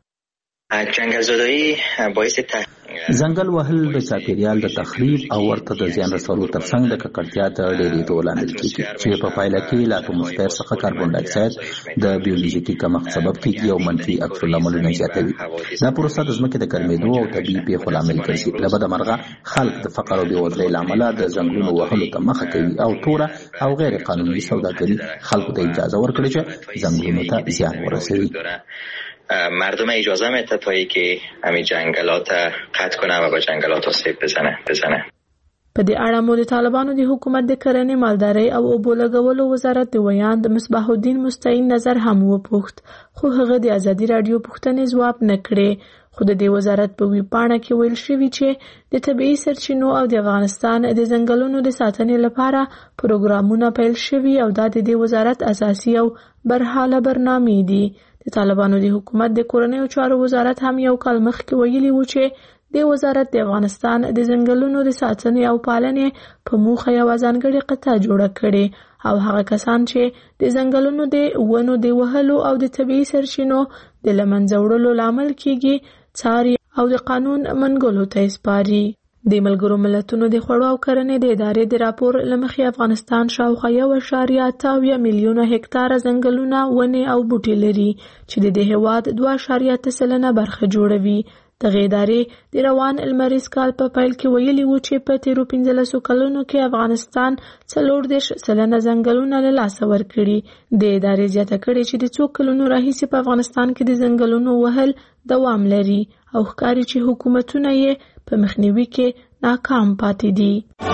جنگل زدایی باعث
ځنګل وهل د چاپیریال د تخریب او ورته د زیان رسولو ترڅنګ د ککړتیا ته ډېرېدو لامل کېږي چې په پایله کې له اتموسفیر څخه کاربن ډای اکساید د بیولوژیکي کمښت سبب کېږي او منفي عکس العملونه زیاتوي. دا پروسه د ځمکې د ګرمېدو او طبیعي پیښو لامل ګرځي. له بده مرغه خلک د فقر او بېوزلۍ له امله د ځنګلونو وهلو ته مخه کوي او توره او غیر قانوني سوداګري خلکو ته اجازه ورکړي چې ځنګلونو ته زیان ورسوي.
مردم اجازه میده تا اینکه همین جنگلات قطع کنه و با جنگلات آسیب بزنه.
په دې اړه مو د طالبانو د حکومت د کرنې مالدارۍ او اوبو لګولو وزارت د ویاند مصباح الدین مستعین نظر هم وپوښت خو هغه د ازادي رادیو پوښتنې ځواب نه کړې. خو د دې وزارت په ویب پاڼه کې ویل شوي چې د طبیعي سرچینو او د افغانستان د ځنګلونو د ساتنې لپاره پروګرامونه پیل شوي او دا د دې وزارت اساسي او برحاله برنامې دي. د طالبانو د حکومت د کورنیو چارو وزارت هم یو کال مخکې ویلي و چې د وزارت د افغانستان د ځنګلونو د ساتنې او پالنې په موخه یوه ځانګړې قطعه جوړه کړې او هغه کسان چې د ځنګلونو د ونو د وهلو او د طبیعي سرچینو د له منځه وړلو لامل کېږي څاري او د قانون منګولو ته سپاري. د ملګرو ملتونو د خوړو او کرنې د ادارې د راپور له مخې افغانستان شاوخوا 1.8 میلیونه هکتاره ځنګلونه ونې او بوټي لري چې د دې هېواد 2.3% برخه جوړوي. دغه ادارې د روان المریز کال په پیل کې ویلي و چې په تیرو 15 کلونو کې افغانستان 40% ځنګلونه له لاسه ورکړي. د ادارې زیاته کړې چې د څو کلونو راهیسې په افغانستان کې د ځنګلونو وهل دوام لري او ښکاري چې حکومتونه یې په مخنیوي کې ناکام پاتې دي.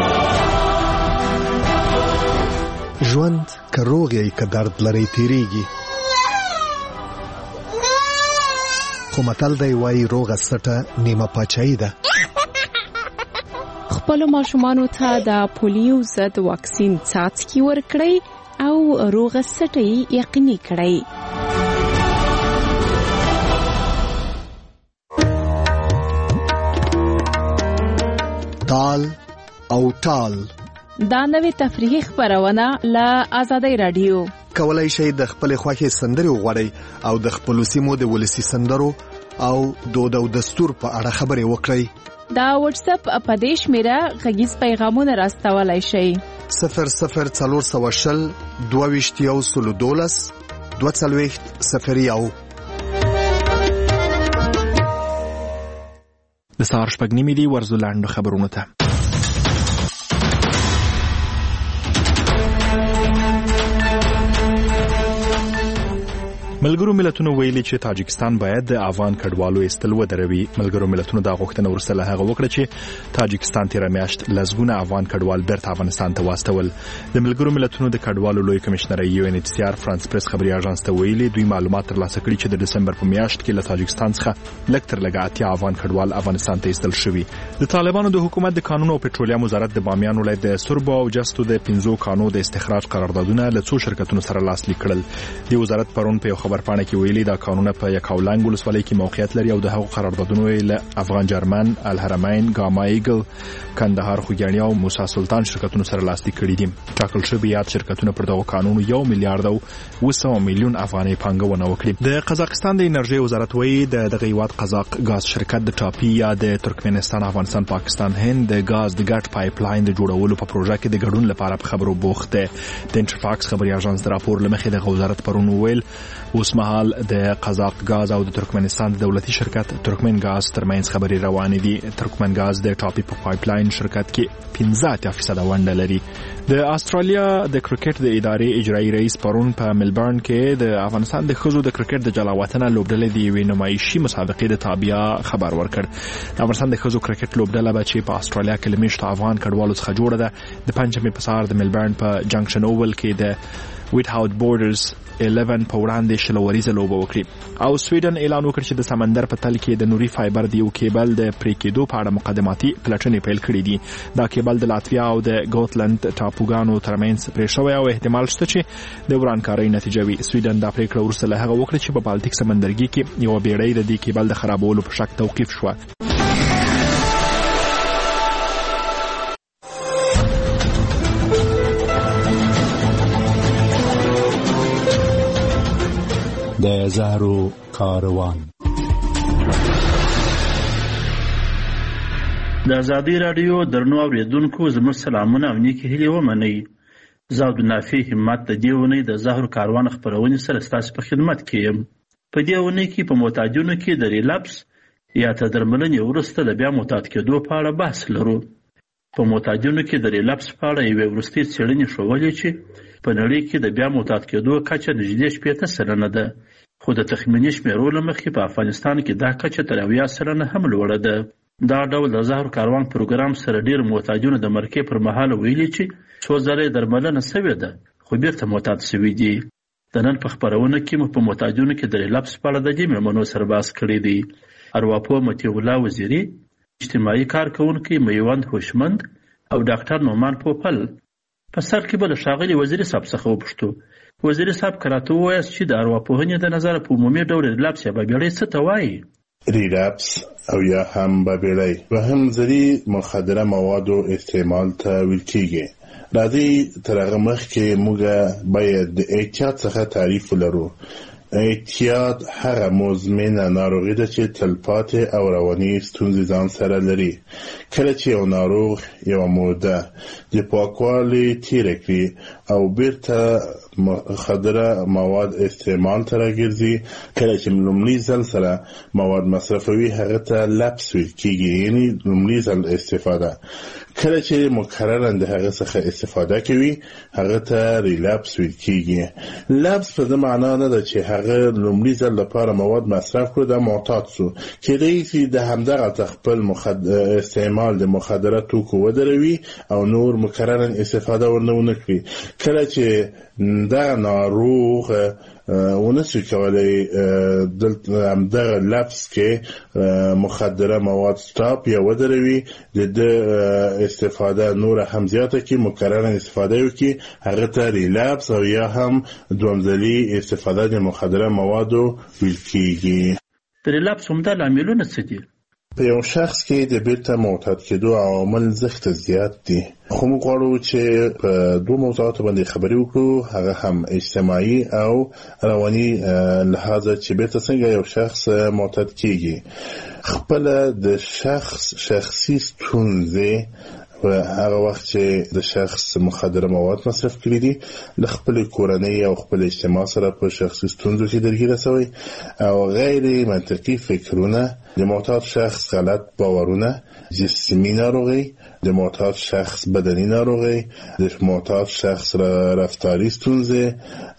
ژوند که روغ یې که درد لري تیریږي خو متل دی وایي روغه سټه نیمه پاچایي ده.
خپل ماشومانو ته د پولیو ضد واکسین څاڅکي ورکړئ او روغ سټي یقیني کړئ.
تال او ټال
دا نوې تفریحي خبرونه له آزادۍ رادیو.
کولای شئ د خپل خوښې سندرې وغواړئ او د خپل سیمو د ولسي سندرو او دود او دستور په اړه خبرې وکړئ.
دا واتس اپ په دې شمیره غږیز پیغامونه راستولای شئ.
004020 2212 2201.
د سهار 6:30 دی ورزو لاندو خبرونه ته. ملګرو ملتونو ویلي چې تاجکستان باید د افغان کډوالو ایستل ودروي. ملګرو ملتونو دا غوښتنه ورسره هغه وکړه چې تاجکستان تیر میاشت لزګونه افغان کډوال بیرته افغانستان ته واستول. د ملګرو ملتونو د کډوالو لوی کمشنر UNHCR فرانس پریس خبري اژانس ته ویلي دوی معلومات ترلاسه کړي چې د دسمبر په میاشت کې له تاجکستان څخه لږ تر لږه 80 افغان کډوال افغانستان ته ایستل شوي. د طالبانو د حکومت د قانون او پټرولیم وزارت د بامیان ولایت د سربو او جستو د 15 کانونو د استخراج قراردادونه له څو شرکتونو سره لاسلیک کړل. د وزارت پرون په خبرپاڼه کې ویلي دا قانون په یکاولنګ ولسوالۍ کې موقعیت لري او د هغو قراردادونو له افغان جرمن، الحرمین، ګاما ایګل، کندهار خوګیاڼي او موسی سلطان شرکتونو سره لاسلیک کړي دي. ټاکل شوی یاد شرکتونه پر دغه قانون 1 میلیارډ او 200 میلیون افغانۍ پانګونه وکړي. د قزاقستان د انرژي وزارت وایي دغه هیواد قزاق غاز شرکت د ټاپي یا د ترکمنستان، افغانستان، پاکستان، هند د غاز د ګډ پایپ لاین د جوړولو په پروژه کې د ګډون لپاره په خبرو بوخت دی. د انټرفاکس خبري اژانس د راپور لمخې د وزارت پرون ویل اوس مهال د قزاق غاز او د ترکمنستان د دولتي شرکت ترکمن غاز ترمنځ خبري روانې دي. ترکمن غاز د ټاپي په پایپ لاین شرکت کې 15% ونډه لري. د استرالیا د کرکټ د ادارې اجرایی رئیس پرون په ملبورن کې د افغانستان د ښځو د کرکټ د جلا وطنه لوبډلې د یوې نمایشي مسابقې د تابعیا خبر ورکړ. د افغانستان د ښځو کرکټ لوبډله به چې په استرالیا کې لمشت افغان کډوالو څخه جوړه ده د پنځمې په سهار د ملبورن په جنکشن اوول کې د ویټ هاوت بورډرز 11 په وړاندې شلوریزه لوبه وکړي. او سویډن اعلان وکړ چې د سمندر په تل کې د نوري فایبر د یو کیبل د پرې کېدو په اړه مقدماتي پلټنې پیل کړې دي. دا کیبل د لاتویا او د ګوتلند ټاپوګانو ترمنځ پرې شوی او احتمال شته چې د ورانکارۍ نتیجه وي. سویډن دا پریکړه وروسته له هغه وکړه چې په بالټیک سمندرګي کې یو بیړۍ د دې کیبل د خرابولو په شک توقیف شوه.
د زهرو کاروان
د آزادۍ رادیو درنو اوریدونکو زموږ سلامونه او نیکې هیلې ومنئ. زه عبدالنافع همت د دې اونۍ د زهرو کاروان خپرونې سره ستاسو په خدمت کې یم. په دې اونۍ کې په معتادینو کې د ریلپس یا تر درملنې وروسته د بیا معتاد کېدو په اړه بحث لرو. په معتادینو کې د ریلپس په اړه یوې وروستۍ څېړنې ښودلې چې په نړۍ کې د بیا معتاد کېدو کچه نږدې 80% ده، خو د تخمیني شمیرو له مخې په افغانستان کې دا کچه تر 80% هم لوړه ده. دا ډول د زهرو کاروان پروګرام سره ډېر معتادینو د مرګ پر مهال ویلي چې څو ځله درملنه شوې ده خو بیرته معتاد شوي دي. د نن په خپرونه کې مو په معتادینو کې د ریلپس په اړه د دې مېرمنو سره بحث کړی دی. ارواپوه مطیع الله وزیري، اجتماعي کارکونکي میوند هوشمند او ډاکټر نومان پوپل. په سر کې به له ښاغلي وزیري صاحب څخه وپوښتو، وزیري صاحب که راته ووایاست چې د ارواپوهنې د نظره په عمومي ډول ریلپس یا بابیړۍ څه ته وایي؟
ریلپس او یا هم بابیړۍ دوهم ځلي مخدره موادو استعمال ته ویل کېږي. راځئ تر هغه مخکې موږ باید د احتیاط څخه تعریف ولرو. احتیاط هغه مزمنه ناروغي ده چې تلپاتې او رواني ستونزې ځان سره لري. کله چې یو ناروغ یوه موده د پاکوالي تیره کړي او بیرته مخدره مواد استعمال ته راګرځي، کله چې لومړي ځل سره مواد مصرفوي هغه ته لپس ویل کېږي، یعنې لومړي ځل استفاده. کله چې مکررا د هغه څخه استفاده کوي هغه ته ریلپس ویل کېږي. لپس په دې معنا نه ده چې هغه لومړي ځل لپاره مواد مصرف کړو دا معتاد شو، کېدای شي د همدغه خپل استعمال د مخدره توکو ودروي او نور مکررا استفاده ورنه ونه کړي. کله چې دا ناروغ ونشي کولای دلته همدغه لفظ کې مخدره مواد سټاپ یا ودروي د استفاده نور هم زیاته کې مکرره استفاده وکړي هغه ته ریلپس او یا هم دوامدلي استفاده د مخدره موادو ویل کېږي.
د ریلپس همدا لاملونه څه دي؟
په یو شخص کې د بیرته معتاد کېدو عوامل زښته زیات دي، خو موږ غواړو چې په دوه موضوعاتو باندې خبرې وکړو، هغه هم اجتماعي او رواني لحاظه چې بیرته څنګه یو شخص معتاد کېږي. خپله د شخصي ستونزې و هغه وخت چې د شخص مخدره مواد مصرف کړي دي له خپل کورنۍ او خپل اجتماع سره په شخصي ستونزو کې درګیره شوی او غیر منطقي فکرونه، د معتاد شخص غلط باورونه، جسمي ناروغي، د معتاد شخص بدني ناروغي، د معتاد شخص رفتاري ستونزې،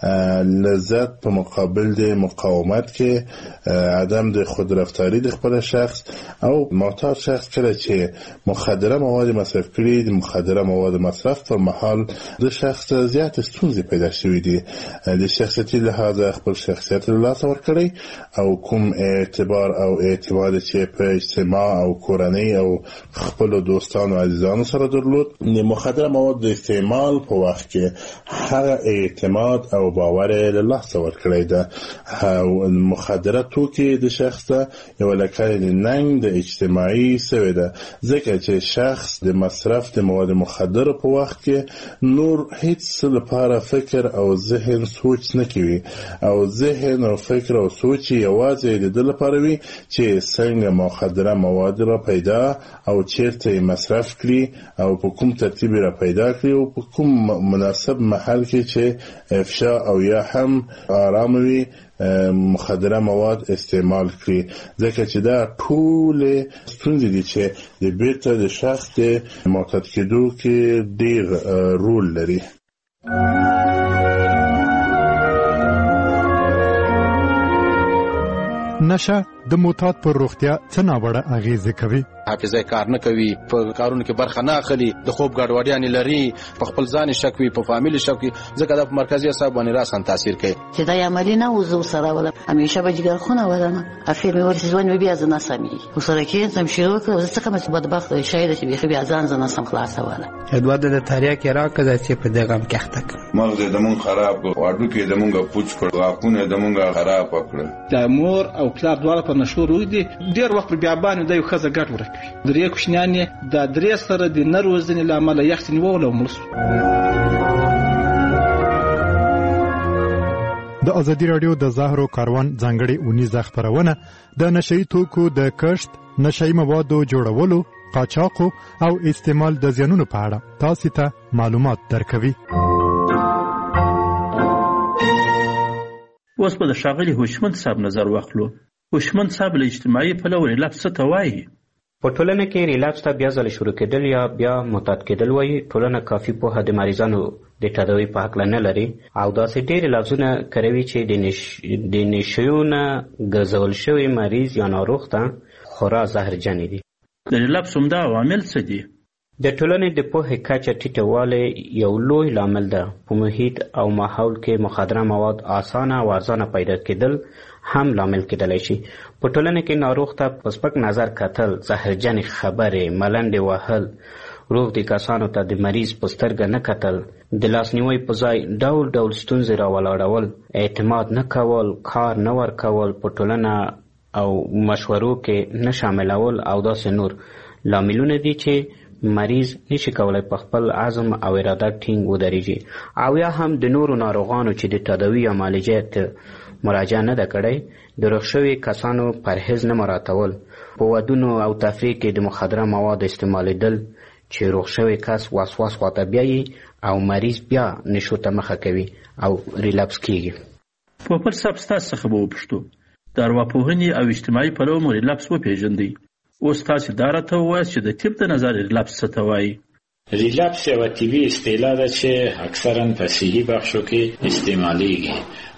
لذت په مقابل د مقاومت کې عدم د خود رفتاری د خپل شخص او معتاد شخص کله چې مخدره مواد مصرف کړي د مخدره مواد مصرف پر مهال د شخص زیات ستونزې پیدا شوې دي، د شخصیتي لحاظ خپل شخصیت له لاسه ورکړي او کوم اعتبار او اعتماد چې په اجتماع او کورنۍ او خپل دوستانو او عزیزانو سره درلود، د مخدره مواد د استعمال په وخت کې هغه اعتماد او باور له لاسه ورکړي ده او مخدره توکي د شخص یو لکه ننګ د اجتماعي سوی ده، ځکه چې شخص د مصرف د مواد مخدره په وخت کې نور هیڅ لپاره فکر او ذهن سوچ نه کوي او ذهن او فکر او سوچ یوازې د دې لپاره وي چې څنګه مخدره مواد را پیدا او چیرته مصرف کړي او په کوم ترتیب را پیدا کړي او په کوم مناسب محل کې چې افشا او یا هم آرام وي مخدره مواد استعمال کړي، ځکه چې دا ټول ستونزې دي چې د بیرته د شخص د معتاد کېدو کې ډېر رول لري.
نشه د معتاد پر روغتیا څه ناوړه اغیزه کوي؟
حافظه کار نه کوي، په کارونو کې برخه نه اخلي، د خوب ګډوډیانې لري، په خپل ځان شک وي، په فامیل شک وي، ځکه دا په مرکزي اعصاب باندې راسن تاثیر کوي.
چې دا عملی نه وزو سره ولا همیشه به جګر خونه ولنه افیر مې ورسې ځوان بیا ځنه سمي وسره کې سم شروع کړو، زه څنګه مې بدبخت شاید چې بیا بیا ځان ځنه سم خلاص ولا
ادوار د تاریا کې راکړه چې په دغه کې اخته
مغز د مون خراب کړ، واډو کې د مونږه پوچ کړ، غاښونه د مونږه خراب کړ.
د مور او پلار دواړه په نشو روي دي، ډیر وخت بیا باندې د یو خزه ګټ ورکوي، درې کوشنیانې د درې سره د نروزنې لامل یخت نیول او ملس.
د ازادي رادیو د زهرو کاروان ځانګړي اونیزه خبرونه د نشئی توکو د کښت، نشئی موادو جوړولو، قاچاقو او استعمال د زیانونو په اړه تاسو ته معلومات درکوي.
اوس په ښاغلي هوشمند صاحب نظر واخلو. هوشمند صاحب له اجتماعي پلوه ریلپس څه ته وایي؟
په ټولنه کې ریلپس ته بیا ځل شروع کېدل یا بیا معتاد کېدل وایي. ټولنه کافي پوهه د مریضانو د تداوی په حق نه لري او داسې ډېرې لفظونه کاروي چې د نشیو نه ګرځول شوی مریض یا ناروغ ته خورا زهرجن دي.
د ریلپس همدا عوامل څه دي؟
د ټولنې د پوهې کچه ټیټوالی یو لوی لامل ده. په محیط او ماحول کې مخدره مواد اسانه او ارزانه پیدا کېدل هم لامل کېدلی شي. په ټولنه کې ناروغ ته په سپک نظر کتل، زهرجنې خبرې، ملنډې وهل، روغ دي کسانو ته د مریض په سترګه نه کتل، د لاسنیوي په ځای ډول ډول ستونزې راولاړول، اعتماد نه کول، کار نه ورکول، په ټولنه او مشورو کې نه شاملول او داسې نور لاملونه دي چې مریض نشي کولای په خپل عزم او اراده ټینګ ودرېږي. او یا هم د نورو ناروغانو چې د تداوي یا معالجې ته مراجعه نه ده کړې، د روغ شوي کسانو پرهیز نه مراعاتول، په ودونو او تفریح کې د مخدره مواد استعمالیدل چې روغ شوی کس وسواس خواته بیایي او مریض بیا نشو ته مخه کوي او ریلپس کیږي.
پوپل صاحب ستاسو څخه به وپوښتو، د ارواپوهنې او اجتماعي پلوه مو ریلپس وپېژندئ. اوس تاسو دا راته ووایاست چې د طب د نظر ریلپس څه ته وایي؟
ریلپس یوه طبي اصطلاح ده چې اکثرا په صحي بخشو کې استعمالیږي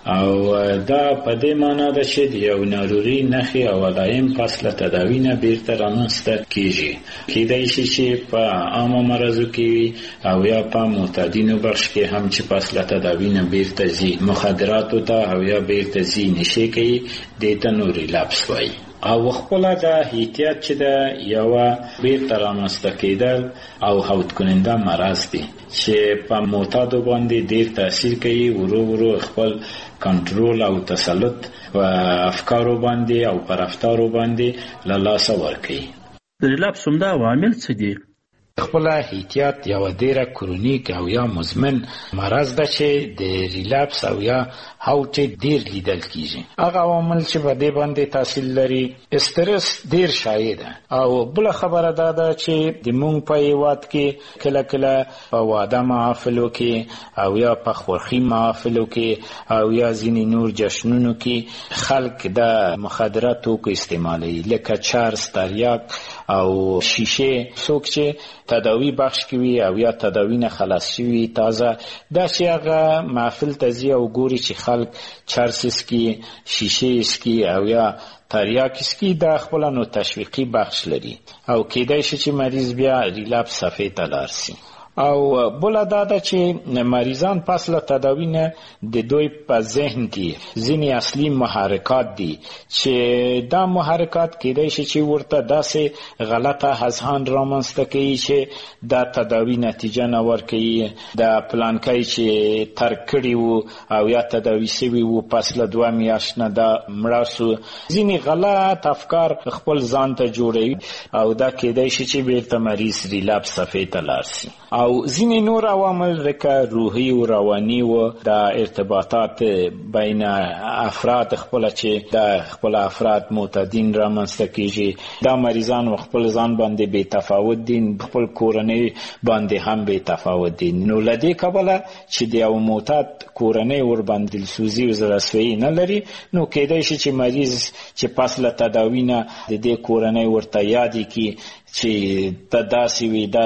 او دا په دې معنی ده چې د یو ناروغي نښې او علایم فاصله تداوی نه بیرته رامنځته کیږي. کیدای شي چې په عامه مرضو کې او یا په معتادینو بخش کې هم چې فاصله تداوی نه بیرته ځي مخدراتو ته او یا بیرته ځي نشي کوي، دې ته نو ریلاپس وایي. او خپل دا احتیاط چې دا یو بیرته رامنځته کېدل او هوت کننده مرض دی چې په معتادو باندې ډیر تاثیر کوي، ورو ورو خپل کنټرول او تسلط و افکارو باندې او پر رفتارو باندې له لاسه ورکوي.
د ریلاپس عمده عوامل څه دي؟
خپل احتیاط یو ډیره کرونیک او یا مزمن مرض ده چې د ریلاپس او یا هاوټ ډیر لیدل کیږي. هغه عوامل چې په دې باندې تاثیر لري، استرس ډیر شایع ده. او بل خبره ده چې د مونږ په هیواد کې کله کله په واده محافلو کې او یا په خوښي محافلو کې او یا ځینې نور جشنونو کې خلک د مخدرات توکو استعمالوي، لکه چرس، تریاک او شیشه. څوک چې تداوی بخش کوي او یا تداوی نه خلاص شوی تازه دا چې هغه محفل ته ځي او ګوري چې خلک چرس اسکي، شیشه اسکي او یا تریاک اسکي، دا خپل نو تشویقي بخش لري او کېدای شي چې مریض بیا ریلاپس صفحې ته لاړ شي. او بل دا ده چې مریضان پس له تداوی نه د دوی په ذهن کې ځینې اصلي محرکات دي چې دا محرکات کېدای شي چې ورته داسې غلطه اذهان رامنځته کوي چې دا تداوی نتیجه نه ورکوي، دا پلانکای چې ترک کړي وو او یا تداوی شوي وو پس له 2 میاشت نه دا مړه سو. ځینې غلط افکار خپل ځان ته جوړوي او دا کېدای شي چې بیرته مریض ریلاپس صفحې ته لاړ شي. او ځینې نور عوامل لکه روحي او رواني و د ارتباطات بین افراد خپل چې د خپل افراد معتادین رامنځته کیږي. دا مریضان خپل ځان باندې بې تفاوت دي، خپل کورنۍ باندې هم بې تفاوت دي. نو لدې کبله چې د یو معتاد کورنۍ ور باندې دلسوزي او زړهسوي نه لري، نو کېدای شي چې مریض چې پس له تداوی نه د دې کورنۍ ورته یادې کی چې ته داسې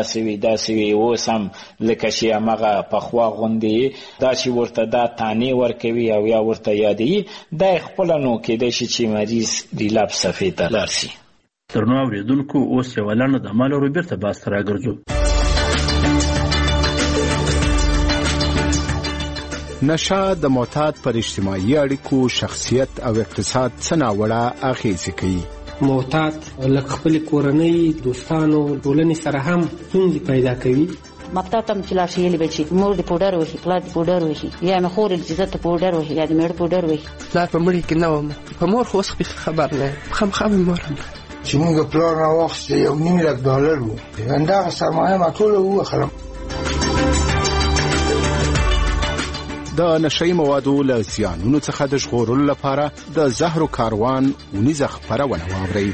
وي اوس هم لکه چې همغه پخوا غوندې دا چې ورته دا تانې ورکوي او یا ورته یادوي، دا خپله نو کېدای شي چې مریض ریلاپس صفحې ته لاړ شي.
درنو اورېدونکو، اوس یوه لنډه دمه لرو، بېرته بحث ته راګرځو.
نشه د معتاد پر اجتماعي اړیکو، شخصیت او اقتصاد څه ناوړه اغېزې کوي.
معتاد لکه خپل کورنۍ، دوستانو، ټولنې سره هم ستونزې پیدا کوي.
مکتب ته چې لاړ شي یې به چې مور دې پوډر وهي، پلار دې پوډر وهي، یا مې خور دې ته پوډر وهي، یا دې مېړه پوډر وهي.
پلار په مړي کې نه وم، په مور خو اوس خبر نه یم، خامخا مې مور هم
چې موږ پلار راواخیسته $1.5 و، همدغه سرمایه ما ټوله ووخلم.
د نشئی موادو له زیانونو څخه د ژغورلو لپاره د زهرو کاروان ونیزه خپرونه واورئ.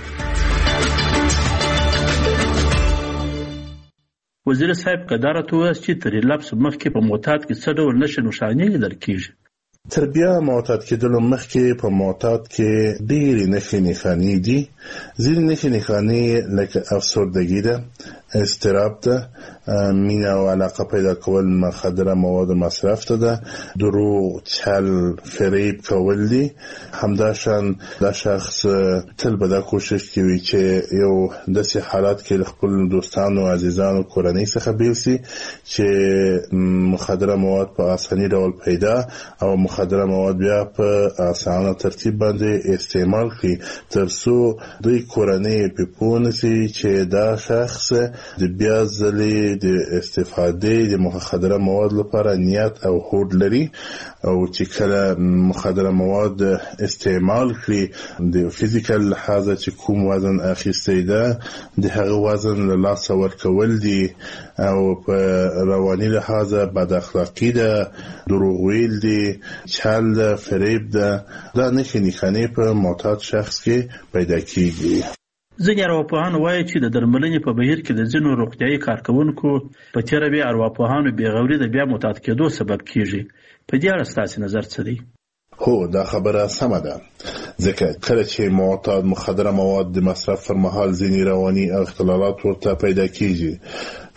وزیر صاحب کدارت وویل چې تر ریلاپس مخکې په معتاد کې څه ډول نښې نښانې لیدل کیږي؟
تر بیا معتاد کېدلو مخکې په معتاد کې ډېرې نښې نښانې دي. ځینې نښې نښانې لکه افسردګي ده، اضطراب ده، مینه او علاقه پیدا کول مخدره مواد مصرف ته ده، دروغ، چل، فریب کول دي. همداشان دا شخص تل به دا کوشش کوي چې یو داسې حالات کې خپل دوستانو، عزیزانو، کورنۍ څخه بیل شي چې مخدره مواد په اساني ډول پیدا او مخدره مواد بیا په اسانه ترتیب باندې استعمال کړي، ترڅو دوی کورنۍ په پوه نشي چې دا شخص د بیا ځلې د استفادې د مخدره مواد لپاره نیت او هوډ لري، او چې کله مخدره مواد استعمال کړي د فزیکل لحاظه چې کوم وزن اخیستی ده د هغه وزن له لاسه ورکول دي، او په رواني لحاظه بد اخلاقي ده، دروغ ویل دي، چل ده، فریب ده. دا نښې نښانې په معتاد شخص کې پیدا کیږي.
ځینې ارواپوهان وایي چې د درملنې په بهیر کې د ځینو روغتیایي کارکوونکو په تېره بیا ارواپوهانو بېغوري د بیا معتاد کېدو سبب کیږي. په دې اړه ستاسې نظر څه دی؟
هو، دا خبره سمه ده، ځکه کله چې معتاد مخدره مواد د مصرف پر مهال ځینې رواني اختلالات ورته پیدا کیږي.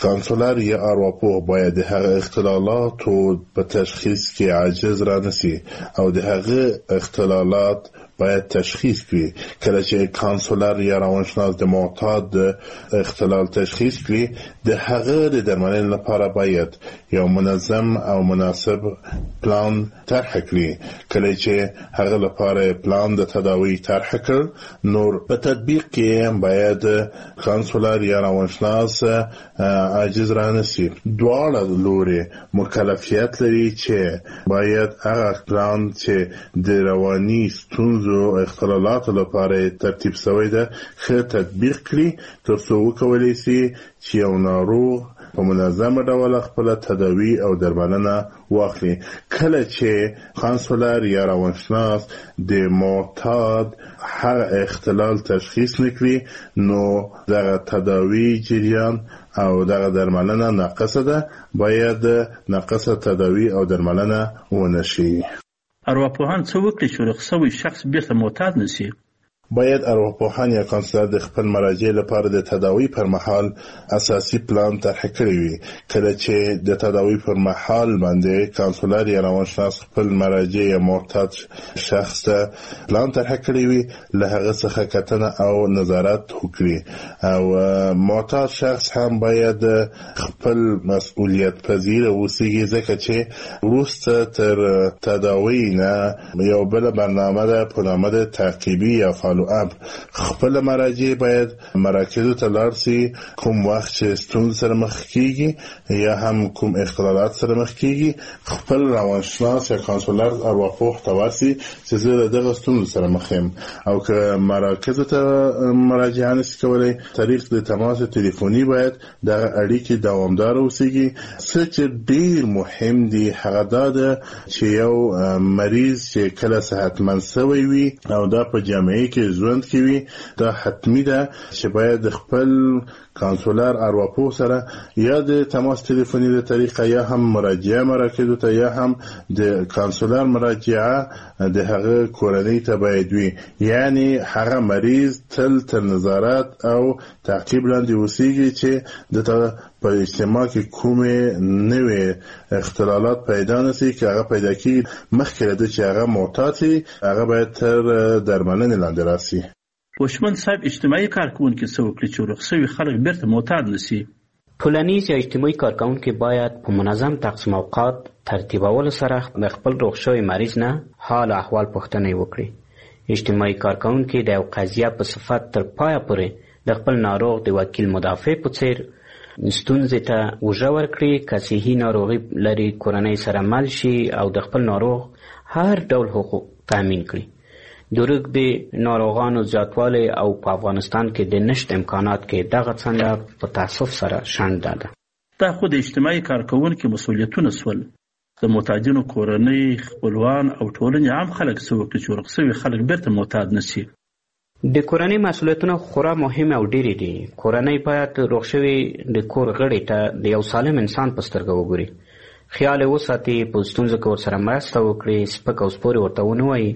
کانسولر یا ارواپوه باید د هغه اختلالاتو په تشخیص کې عاجز را نسی او د هغه اختلالات باید تشخیص کړي. کله چې کانسولر یا روانشناس د معتاد د اختلال تشخیص کړي، د هغه د درملنې لپاره باید یو منظم او مناسب پلان طرح کړي. کله چې هغه لپاره پلان د تداوی طرح کړ، نور په تطبیق کې باید کانسولر یا روانشناس عاجز را نسی. دواړه لوري مکلفیت لري چې باید هغه پلان چې د رواني ستونزو او اختلالاتو لپاره ترتیب شوی ده ښه تطبیق کړي، ترڅو وکولی شي چې یو ناروغ په منظمه ډول خپل تداوی او درملنه واخلي. کله چې کانسولر یا روانشناس د معتاد هر اختلال تشخیص نکړي، نو دغه تداوی جریان او دغه درملنه ناقصه ده، باید ناقصه تداوی او درملنه ونشي.
ارواپوهان څه وکړي چې روغ شوی شخص بیرته معتاد نشي؟
باید ارواپوهان یا کانسولر د خپل مراجع لپاره د تداوی پر مهال اساسي پلان طرح کړی وي. کله چې د تداوی پر مهال باندې کانسولر یا روانشناس خپل مراجع یا معتاد شخص ته پلان طرح کړی وي، له هغه څخه کتنه او نظارت وکړي. او معتاد شخص هم باید خپل مسؤلیت پذیر اوسیږي، ځکه چې وروسته تر تداوی نه یو بل برنامه ده په نامه د تعقیبي یا خپل مراجع باید مراکزو ته لاړ شي کوم وخت چې ستونزې سره مخ کیږي یا هم کوم اختلالات سره مخ کیږي، خپل روانشناس یا کانسولر ارواپوه ته ورسي چې زه دغه ستونزو سره مخ یم. او که مراکزو ته مراجعه نشي کولی، طریق د تماس تلیفوني باید دغه اړیکې دوامدار اوسیږي. څه چې ډیر مهم دی هغه دا ده چې یو مریض چې کله صحتمند شوی وي او دا په جامعه کې ژوند کوي، دا حتمی ده چې باید خپل کانسولر ارواپوه سره یا د تماس تلیفوني له طریقه یا هم مراجعه مراکزو ته یا هم د کانسولر مراجعه د هغه کورنۍ ته باید وي. یعنی هغه مریض تل تر نظارت او تعقیب لاندې اوسیږي چې د په اجتماع کې کومې نوې اختلالات پیدا نشي. که هغه پیدا کیږي مخکې له دې چې هغه معتاد شي، هغه باید تر درملنې لاندې راسي.
وشمن صاحب، اجتماعي کارکونکي څه وکړي چې روغ شوي خلک بیرته معتاد نشي؟
ټولنیز یا اجتماعي کارکونکي باید په منظم تقسیم اوقات ترتیبولو سره د خپل روغ شوي مریض نه حال احوال پوښتنه وکړي. اجتماعي کارکونکي د یو قضیه په صفت تر پایه پورې د خپل ناروغ د وکیل مدافع په څیر ستونزې ته اوږه ورکړي. که صحي ناروغي لري، کورنۍ سره مل شي او د خپل ناروغ هر ډول حقوق تامین کړي. د روږدي ناروغانو زیاتوالی او په افغانستان کې د نشت امکانات کې دغه څنګه په تاسف سره شنډه ده.
دا خو د اجتماعي کارکونکو مسؤلیتونه سول. د معتادینو کورنۍ، خپلوان او ټولنې عام خلک څه وکړي چې روغ شوي خلک بیرته معتاد نشي؟
د کورنۍ مسؤلیتونه خورا مهم او ډېرې دي. کورنۍ باید روغ شوي د کور غړي ته د یو سالم انسان په سترګه وګوري، خیال یې وساتي، په ستونزو کې ورسره مرسته وکړي، سپک او سپورې ورته ونه وایي.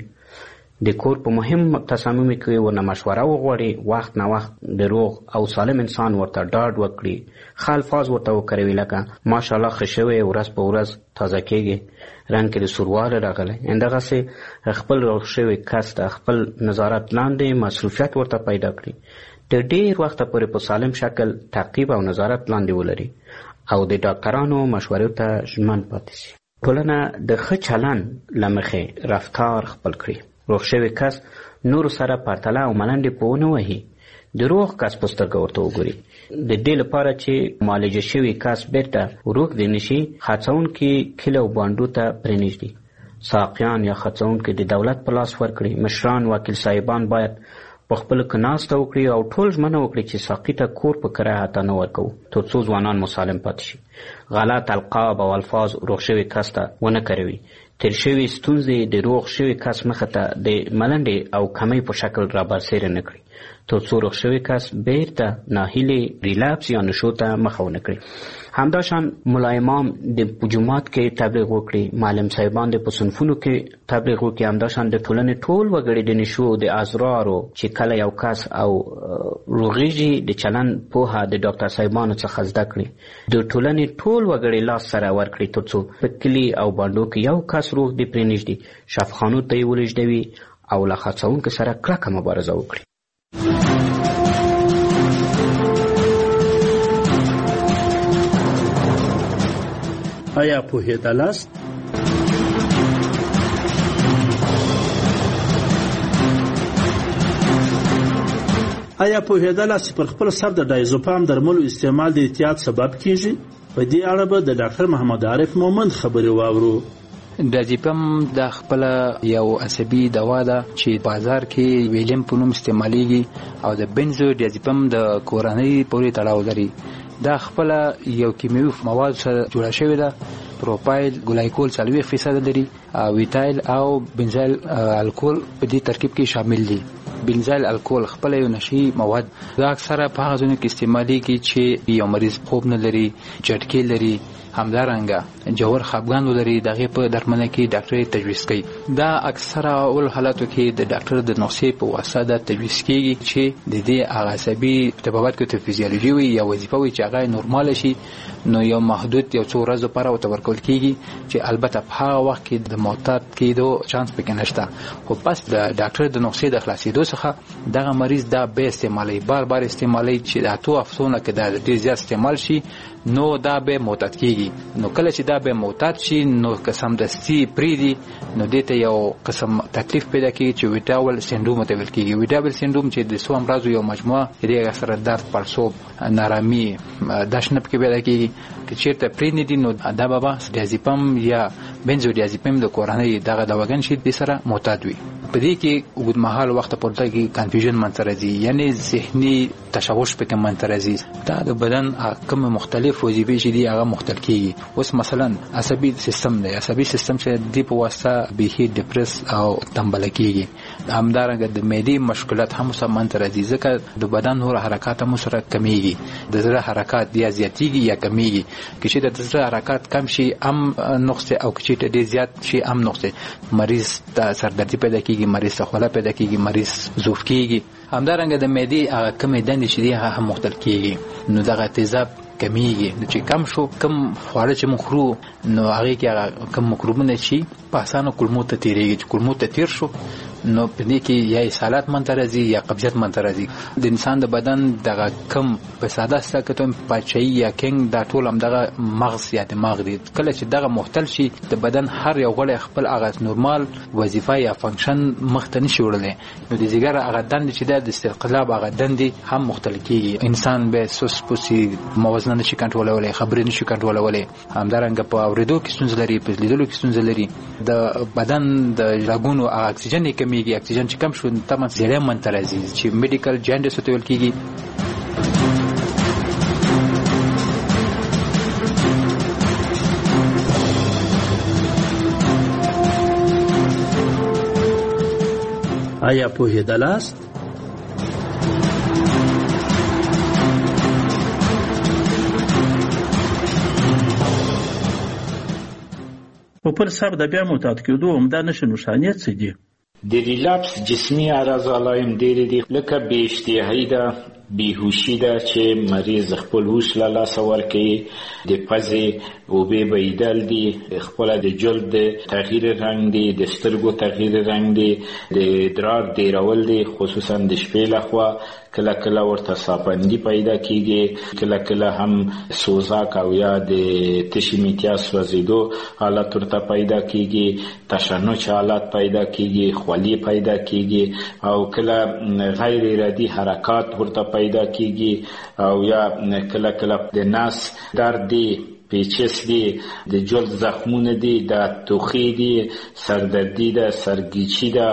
د کور په مهم تصامیمو کې ورنه مشوره وغواړي، وخت نه وخت د روغ او سالم انسان ورته ډاډ وکړي، ښه الفاظ ورته وکاروي، لکه ماشاءالله ښه شوی، ورځ په ورځ تازه کېږي، رنګ کې د سوروالی راغلی. همدغسې خپل روغ شوي کس ته خپل نظارت لاندې مصروفیت ورته پیدا کړي، د ډېر وخته پورې په سالم شکل تعقیب او نظارت لاندې ولري او د ډاکټرانو مشورو ته ژمن پاتې شي. ټولنه د ښه چلند له مخې رفتار خپل کړي. روغ شوی کس نورو سره پرتله او ملنډې په ونه وهي، د روغ کس په سترګه ورته وګوري. د دې لپاره چې معالجه شوي کس بیرته روږدی نشي، خرڅونکي کلي او بانډو ته پرېنږدي، ساقیان یا خرڅونکي د دولت په لاس ورکړي. مشران، وکیل صاحبان باید په خپلو کې ناسته وکړي او ټول ژمنه وکړي چې ساقي ته کور په کرایه حتی نه ورکوو، تر څو ځوانان مسالم پاتې شي. غلط القاب او الفاظ روغ شوي کس ته ونه کاروي. تیر شوی ستونزې د روغ شوی کس مخه ته د ملنډې او کمی په شکل رابرسېره نه کړي تر څو روغ شوی کس بیرته ناهیلې ریلاپس یا نشو ته مخه ونه کړي. همداشان ملا امام د جومات کې تبلیغ وکړي، معلم صاحبان د په صنفونو کې تبلیغ وکړي. همداشان د ټولنې ټول وګړي د نشو د ازرارو چې کله یو کس او روغېږي د چلند پوهه د ډاکټر صاحبانو څخه زده کړي، د ټولنې ټول وګړي لاس سره ورکړي تر څو په کلي او بانډو کې یو کس روغ دی پرېنږدي شفاخانو ته یې ولېږدوي او له خرڅوونکو سره کلکه مبارزه وکړي.
آیا پوهېدلاست؟ آیا پوهېدلاست چې پر خپل سر د ډایزوپام درملو استعمال د احتیاط سبب کیږي؟ په دې اړه به د ډاکټر محمد عارف مومند خبرې واورو.
ډایزوپام د خپل یو عصبي دوا ده چې بازار کې ویلیم په نوم استعمالیږي او د بنزو ډایزوپام د کورنۍ پورې تړاو لري. دا خپل یو کیمیاوي مواد سره جوړه شوې ده. پروپایل ګلایکول 40% لري، ویتایل او بنزایل الکول په دې ترکیب کې شامل دي. بنزایل الکول خپل یو نشي مواد دا اکثره په هغه ځایونو کې استعمالیږي چې یو مریض خوب نه لري، جټکې لري، همدارنګه جوهر خپګان ولري. دغه په درملنه کې ډاکټر تجویز کوي. دا اکثره اول حالاتو کې د ډاکټر د نسخې په واسطه د تجویز کیږي چې د دې عصبي تبابات کې فزیولوژي وي یا وظیفه وي چې هغه نورمال شي. نو یو محدود یو څو ورځې لپاره ورکول کیږي چې البته په هغه وخت کې د معتاد کېدو چانس پکې نشته. خو پس د ډاکټر د نسخې د خلاصېدو څخه دغه مریض دا به استعمالي بار استعمالي چې د 2 هفتونو کې دا ډیر زیات استعمال شي نو دا به معتاد کیږي. نو کله چې دا به معتاد شي نو قسم دستی پریدي نو دته یو قسم تکلیف پیدا کیږي چې ویټاول سندروم ته ویل کیږي. ویټاول سندروم چې د څو امراضو یو مجموعه دی سره درد، پړسوب، نارامي، داشنه کې پیدا کیږي. چې چیرته پریدي دي نو دا بابا ډایزوپام یا بنزو ډایزوپام د کورنۍ دغه دواګان شي د سره معتاد وي. په دې کې اوږد مهال وخت پورته کې کنفیوژن منځ راځي، یعنی ذهني تشوش پکې منځ راځي. دا د بدن کوم مختلف وظیفې چې دي هغه مختلف کیږي. اوس مثلا عصبي سیستم دی، عصبي سیستم چې د په واسطه به ډیپریس او تنبل کیږي. همدارنګه د معدې مشکلات هم سره منځ راځي ځکه د بدن نور حرکات هم سره کمیږي. د زړه حرکات یا زیاتیږي یا کمیږي. که چې د زړه حرکات کم شي هم نقص او که چې ډیر زیات شي هم نقص. مریض ته سردردي پیدا کیږي، مریض ته خوله پیدا کیږي، مریض ضعف کیږي. همدارنګه د معدې کمې دندې چې دي هغه مختل کیږي. نو دغه تیزاب کمیږي. نو چې کم شو کم خواړه چې مخرو نو هغه کې کم مکروبونه شي په اسانه کولمو ته تیریږي. چې کولمو ته تیر شو نو په دې کې یا اسهالات منځ راځي یا قبضیت منځ راځي. د انسان د بدن دغه کم په ساده سکتون پاچای یا کینګ دا ټول هم دغه مغز یا دماغ دی. کله چې دغه مختل شي د بدن هر یو غړی خپل هغه نورمال وظیفه یا فنکشن مخته نشي وړلی. نو د ځګر هغه دندې چې د استقلاب هغه دندې هم مختل کیږي. انسان به سوس پوسی موازنه نشي کنټرولولای، خبرې نشي کنټرولولای. همدارنګه په اوریدو کې ستونزې لري، په لیدلو کې ستونزې لري. د بدن د رګونو اکسیجن کمیږي. اکسیجن چې کم شو تمام زیړې منځ راځي چې میډیکل جاندیس ته ویل کیږي.
آیا پوهېدلاست؟ په پر سر د بیا معتاد کېدو عمده نښې نښانې څه دي؟
د ریلاپس جسمي اعراض علایم ډېرې دي، لکه بې اشتهایي ده، بیهوشي ده چې مریض خپل هوش له لاسه ورکوي، د پزې اوبې بهیدل دي، خپله د جلد د تغییر رنګ دی، د سترګو تغییر رنګ دی، د ادرار ډیرول دی، خصوصا د شپې لخوا. کله کله ورته ساپندي پیدا کیږي، کله کله هم سوزاک او یا د تشې میتیا سوځېدو حالت ورته پیدا کیږي، تشنج حالت پیدا کیږي، خولي پیدا کیږي، او کله غیر ارادي حرکات ورته پیدا کیږي، او یا کله کله د نس درد دی، پیچس دی، د جلد زخمونه دی، د توخی دی، سردردی ده، سرگیچی ده،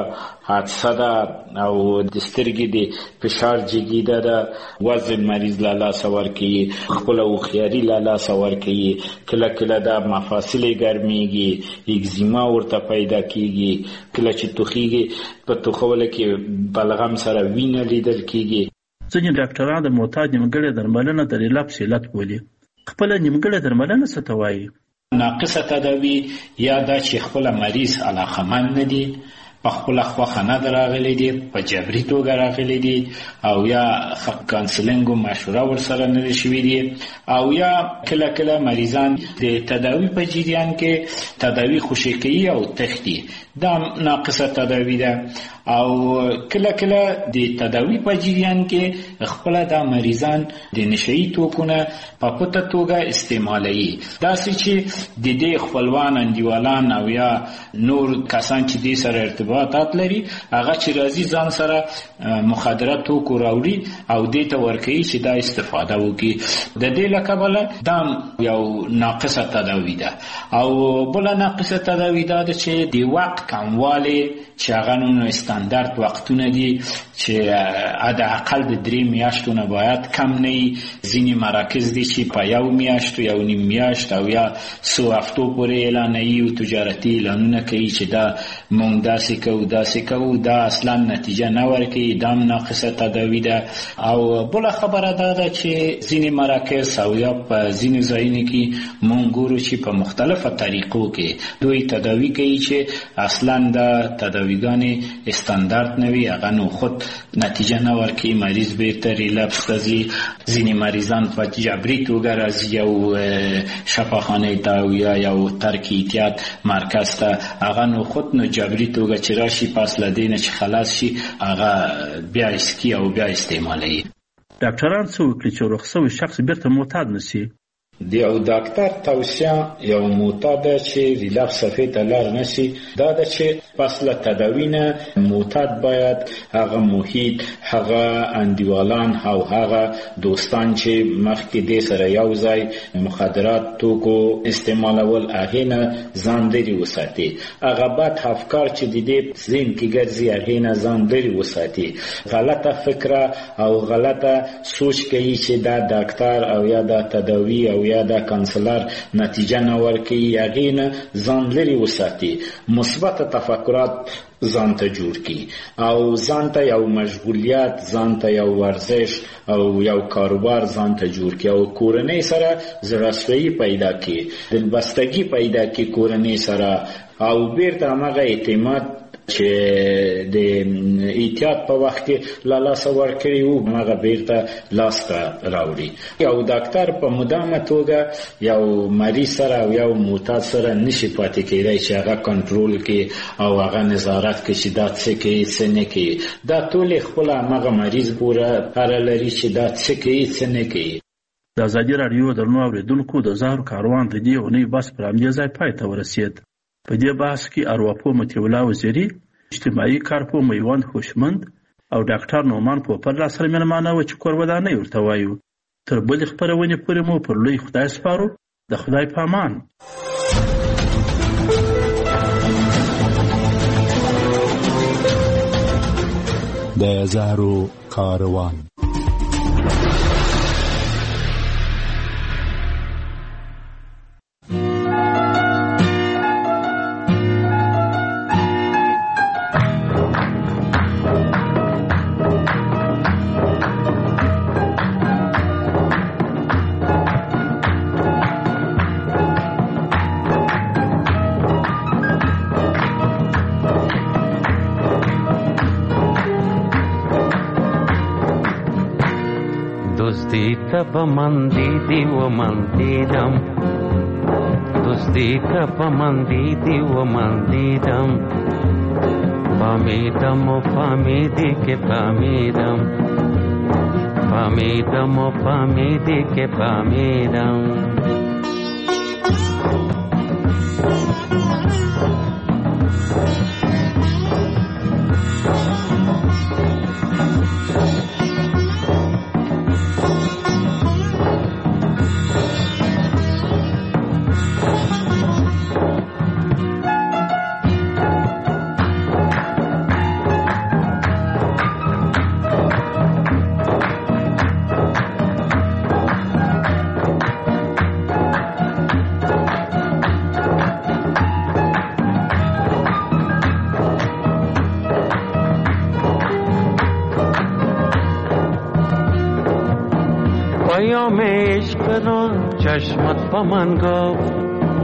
حادثه ده او د سترګې د فشار جګیده ده، وزن مریض له لاسه ورکوي، خپله هوښیاري له لاسه ورکوي، کله کله دا مفاصلې ګرمیږي، اگزیما ورته پیدا کیږي، کله چې توخیږي په توخوله کې بلغم سره وینه لیدل کیږي.
ځینې ډاکټران د معتاد نیمګړې درملنه د ریلپس علت بولي. خپله نیمګړې درملنه څه ته وایي؟
ناقصه تداوی یا دا چې خپله مریض علاقمند نه دي، په خپله خوښه نه ده راغلی دي، په جبري توګه راغلی دي، او یا کانسلینګ و مشوره ورسره نه دي شوي دي، او یا کله کله مریضان د تداوی په جریان کې تداوی خوشې کوي او تښتي. دا ناقصه تداوی ده. او کله کله د تداوی په جریان کې خپله دا مریضان د نشهیي توکونه په پټه توګه استعمالوي، داسې چې د دې خپلوان انډیوالان او یا نور کسان چې دې سره ارتباطات لري هغه چې راځي ځان سره مخدره توکو راوړي او دې ته ورکوي چې دا استفاده وکړي. د دې له کبله دا یو ناقصه تداوی ده. او بله ناقصه تداوی دا ده چې د وخت کموالی چې هغه نو استاندارد وختونه دي چې حداقل د 3 میاشتو نه باید کم نه وي. ځینې مراکز دي چې په 1 میاشت یا 1.5 میاشت او یا 100 هفتو پورې اعلانوي او تجارتي اعلانونه کوي چې دا مونږ داسې کوو، دا اصلا نتیجه نه ورکوي. دا هم ناقصه تداوی ده. او بله خبره دا ده چې ځینې مراکز او یا په ځینې ځایونو کې مونږ ګورو چې په مختلفه طریقو کې دوی تداوی کوي چې اصلا دا تداویګانې استاندارد نه وي، هغه نو خود نتیجه نه ورکوي، مریض بیرته ریلپس ته ځي. ځینې مریضان په جبري توګه راځي یو شفاخانې ته او یا یو ترک احتیاط مرکز ته، هغه نو خود نو جبري توګه چې راشي پس له دې نه چې خلاص شي هغه بیا اسکي او بیا استعمالوي.
ډاکټران څه وکړي چې روغ شوی شخص بیرته معتاد نشي؟
د یو ډاکټر توصیه یو معتاد چې ریلپس صفحې ته لاړ نشي دا ده چې پس له تداوی نه معتاد باید هغه محیط، هغه انډیوالان او هغه دوستان چې مخکې دې سره یو ځای مخدرات توکو استعمالول هغې نه ځان لرې وساتي. هغه بد افکار چې د دې ذهن کې ګرځي هغې نه ځان لرې وساتي. غلطه فکره او غلطه سوچ کوي چې دا ډاکټر او یا دا تداوی او یا دا کانسلر نتیجه نه ورکوي، هغې نه ځان لرې وساتي. مثبت تفکرات ځان ته جوړ کړي او ځان ته یو مشغولیت، ځان ته یو ورزش او یو کاروبار ځان ته جوړ کړي او کورنۍ سره زړه‌سویي پیدا کړي، دلبستګي پیدا کړي کورنۍ سره، او بیرته همغه اعتماد چې د احتیاط په وخت کې له لاسه ورکړي وو هغه بیرته لاسته راوړي. یو ډاکټر په مدامه توګه یو مریض سره او یو معتاد سره نشي پاتې کېدای چې هغه کنټرول کړي او هغه نظارت کړي چې دا څه کوي څه نه کوي. دا ټول خپل هغه مریض پوره اړه لري چې دا څه کوي څه نه کوي.
د ازادي راډیو درنو اوریدونکو د زهرو کاروان د دې اونۍ بحث پر همدې ځای پای ته ورسېد. په دې بحث کې ارواپوه مطیع الله وزیري، اجتماعي کارپوه میوند هوشمند او ډاکټر نومان پوپل راسره مېلمانه وو چې کور ودانۍ ورته وایو. تر بلې خپرونې پورې مو پر لوی خدای سپارو. د خدای په امان.
د زهرو کاروان.
تب من دیدی و من دیدم، دوستی تب من دیدی و من دیدم، فهمیدم و فهمیدی که فهمیدم، فهمیدم و فهمیدی که فهمیدم. پیام عشق را چشمت با من گفت،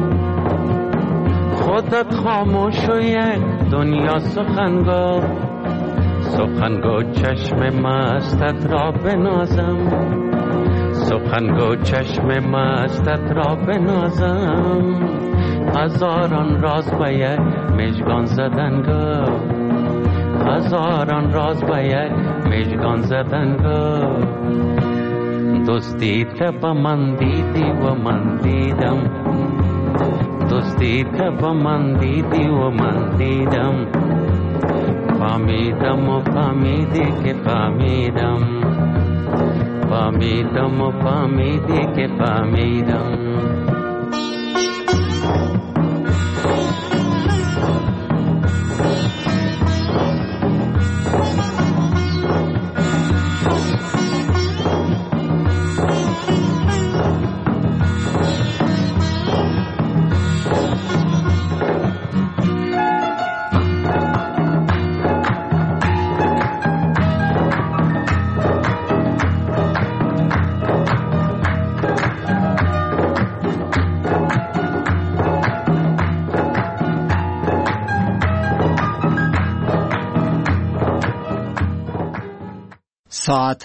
خودت خاموش و یک دنیا سخن گفت. سخن گو چشم مستت را بنازم، سخن گو چشم مستت را بنازم. هزاران راز به یک مژگان زدن گفت، هزاران راز به یک مژگان زدن گفت. دوستی ته به من دیدی و من دیدم، دوستی ته به من دیدی و من دیدم. فهمیدم و فهمیدی که فهمیدم، فهمیدم و فهمیدی که فهمیدم.
ساعت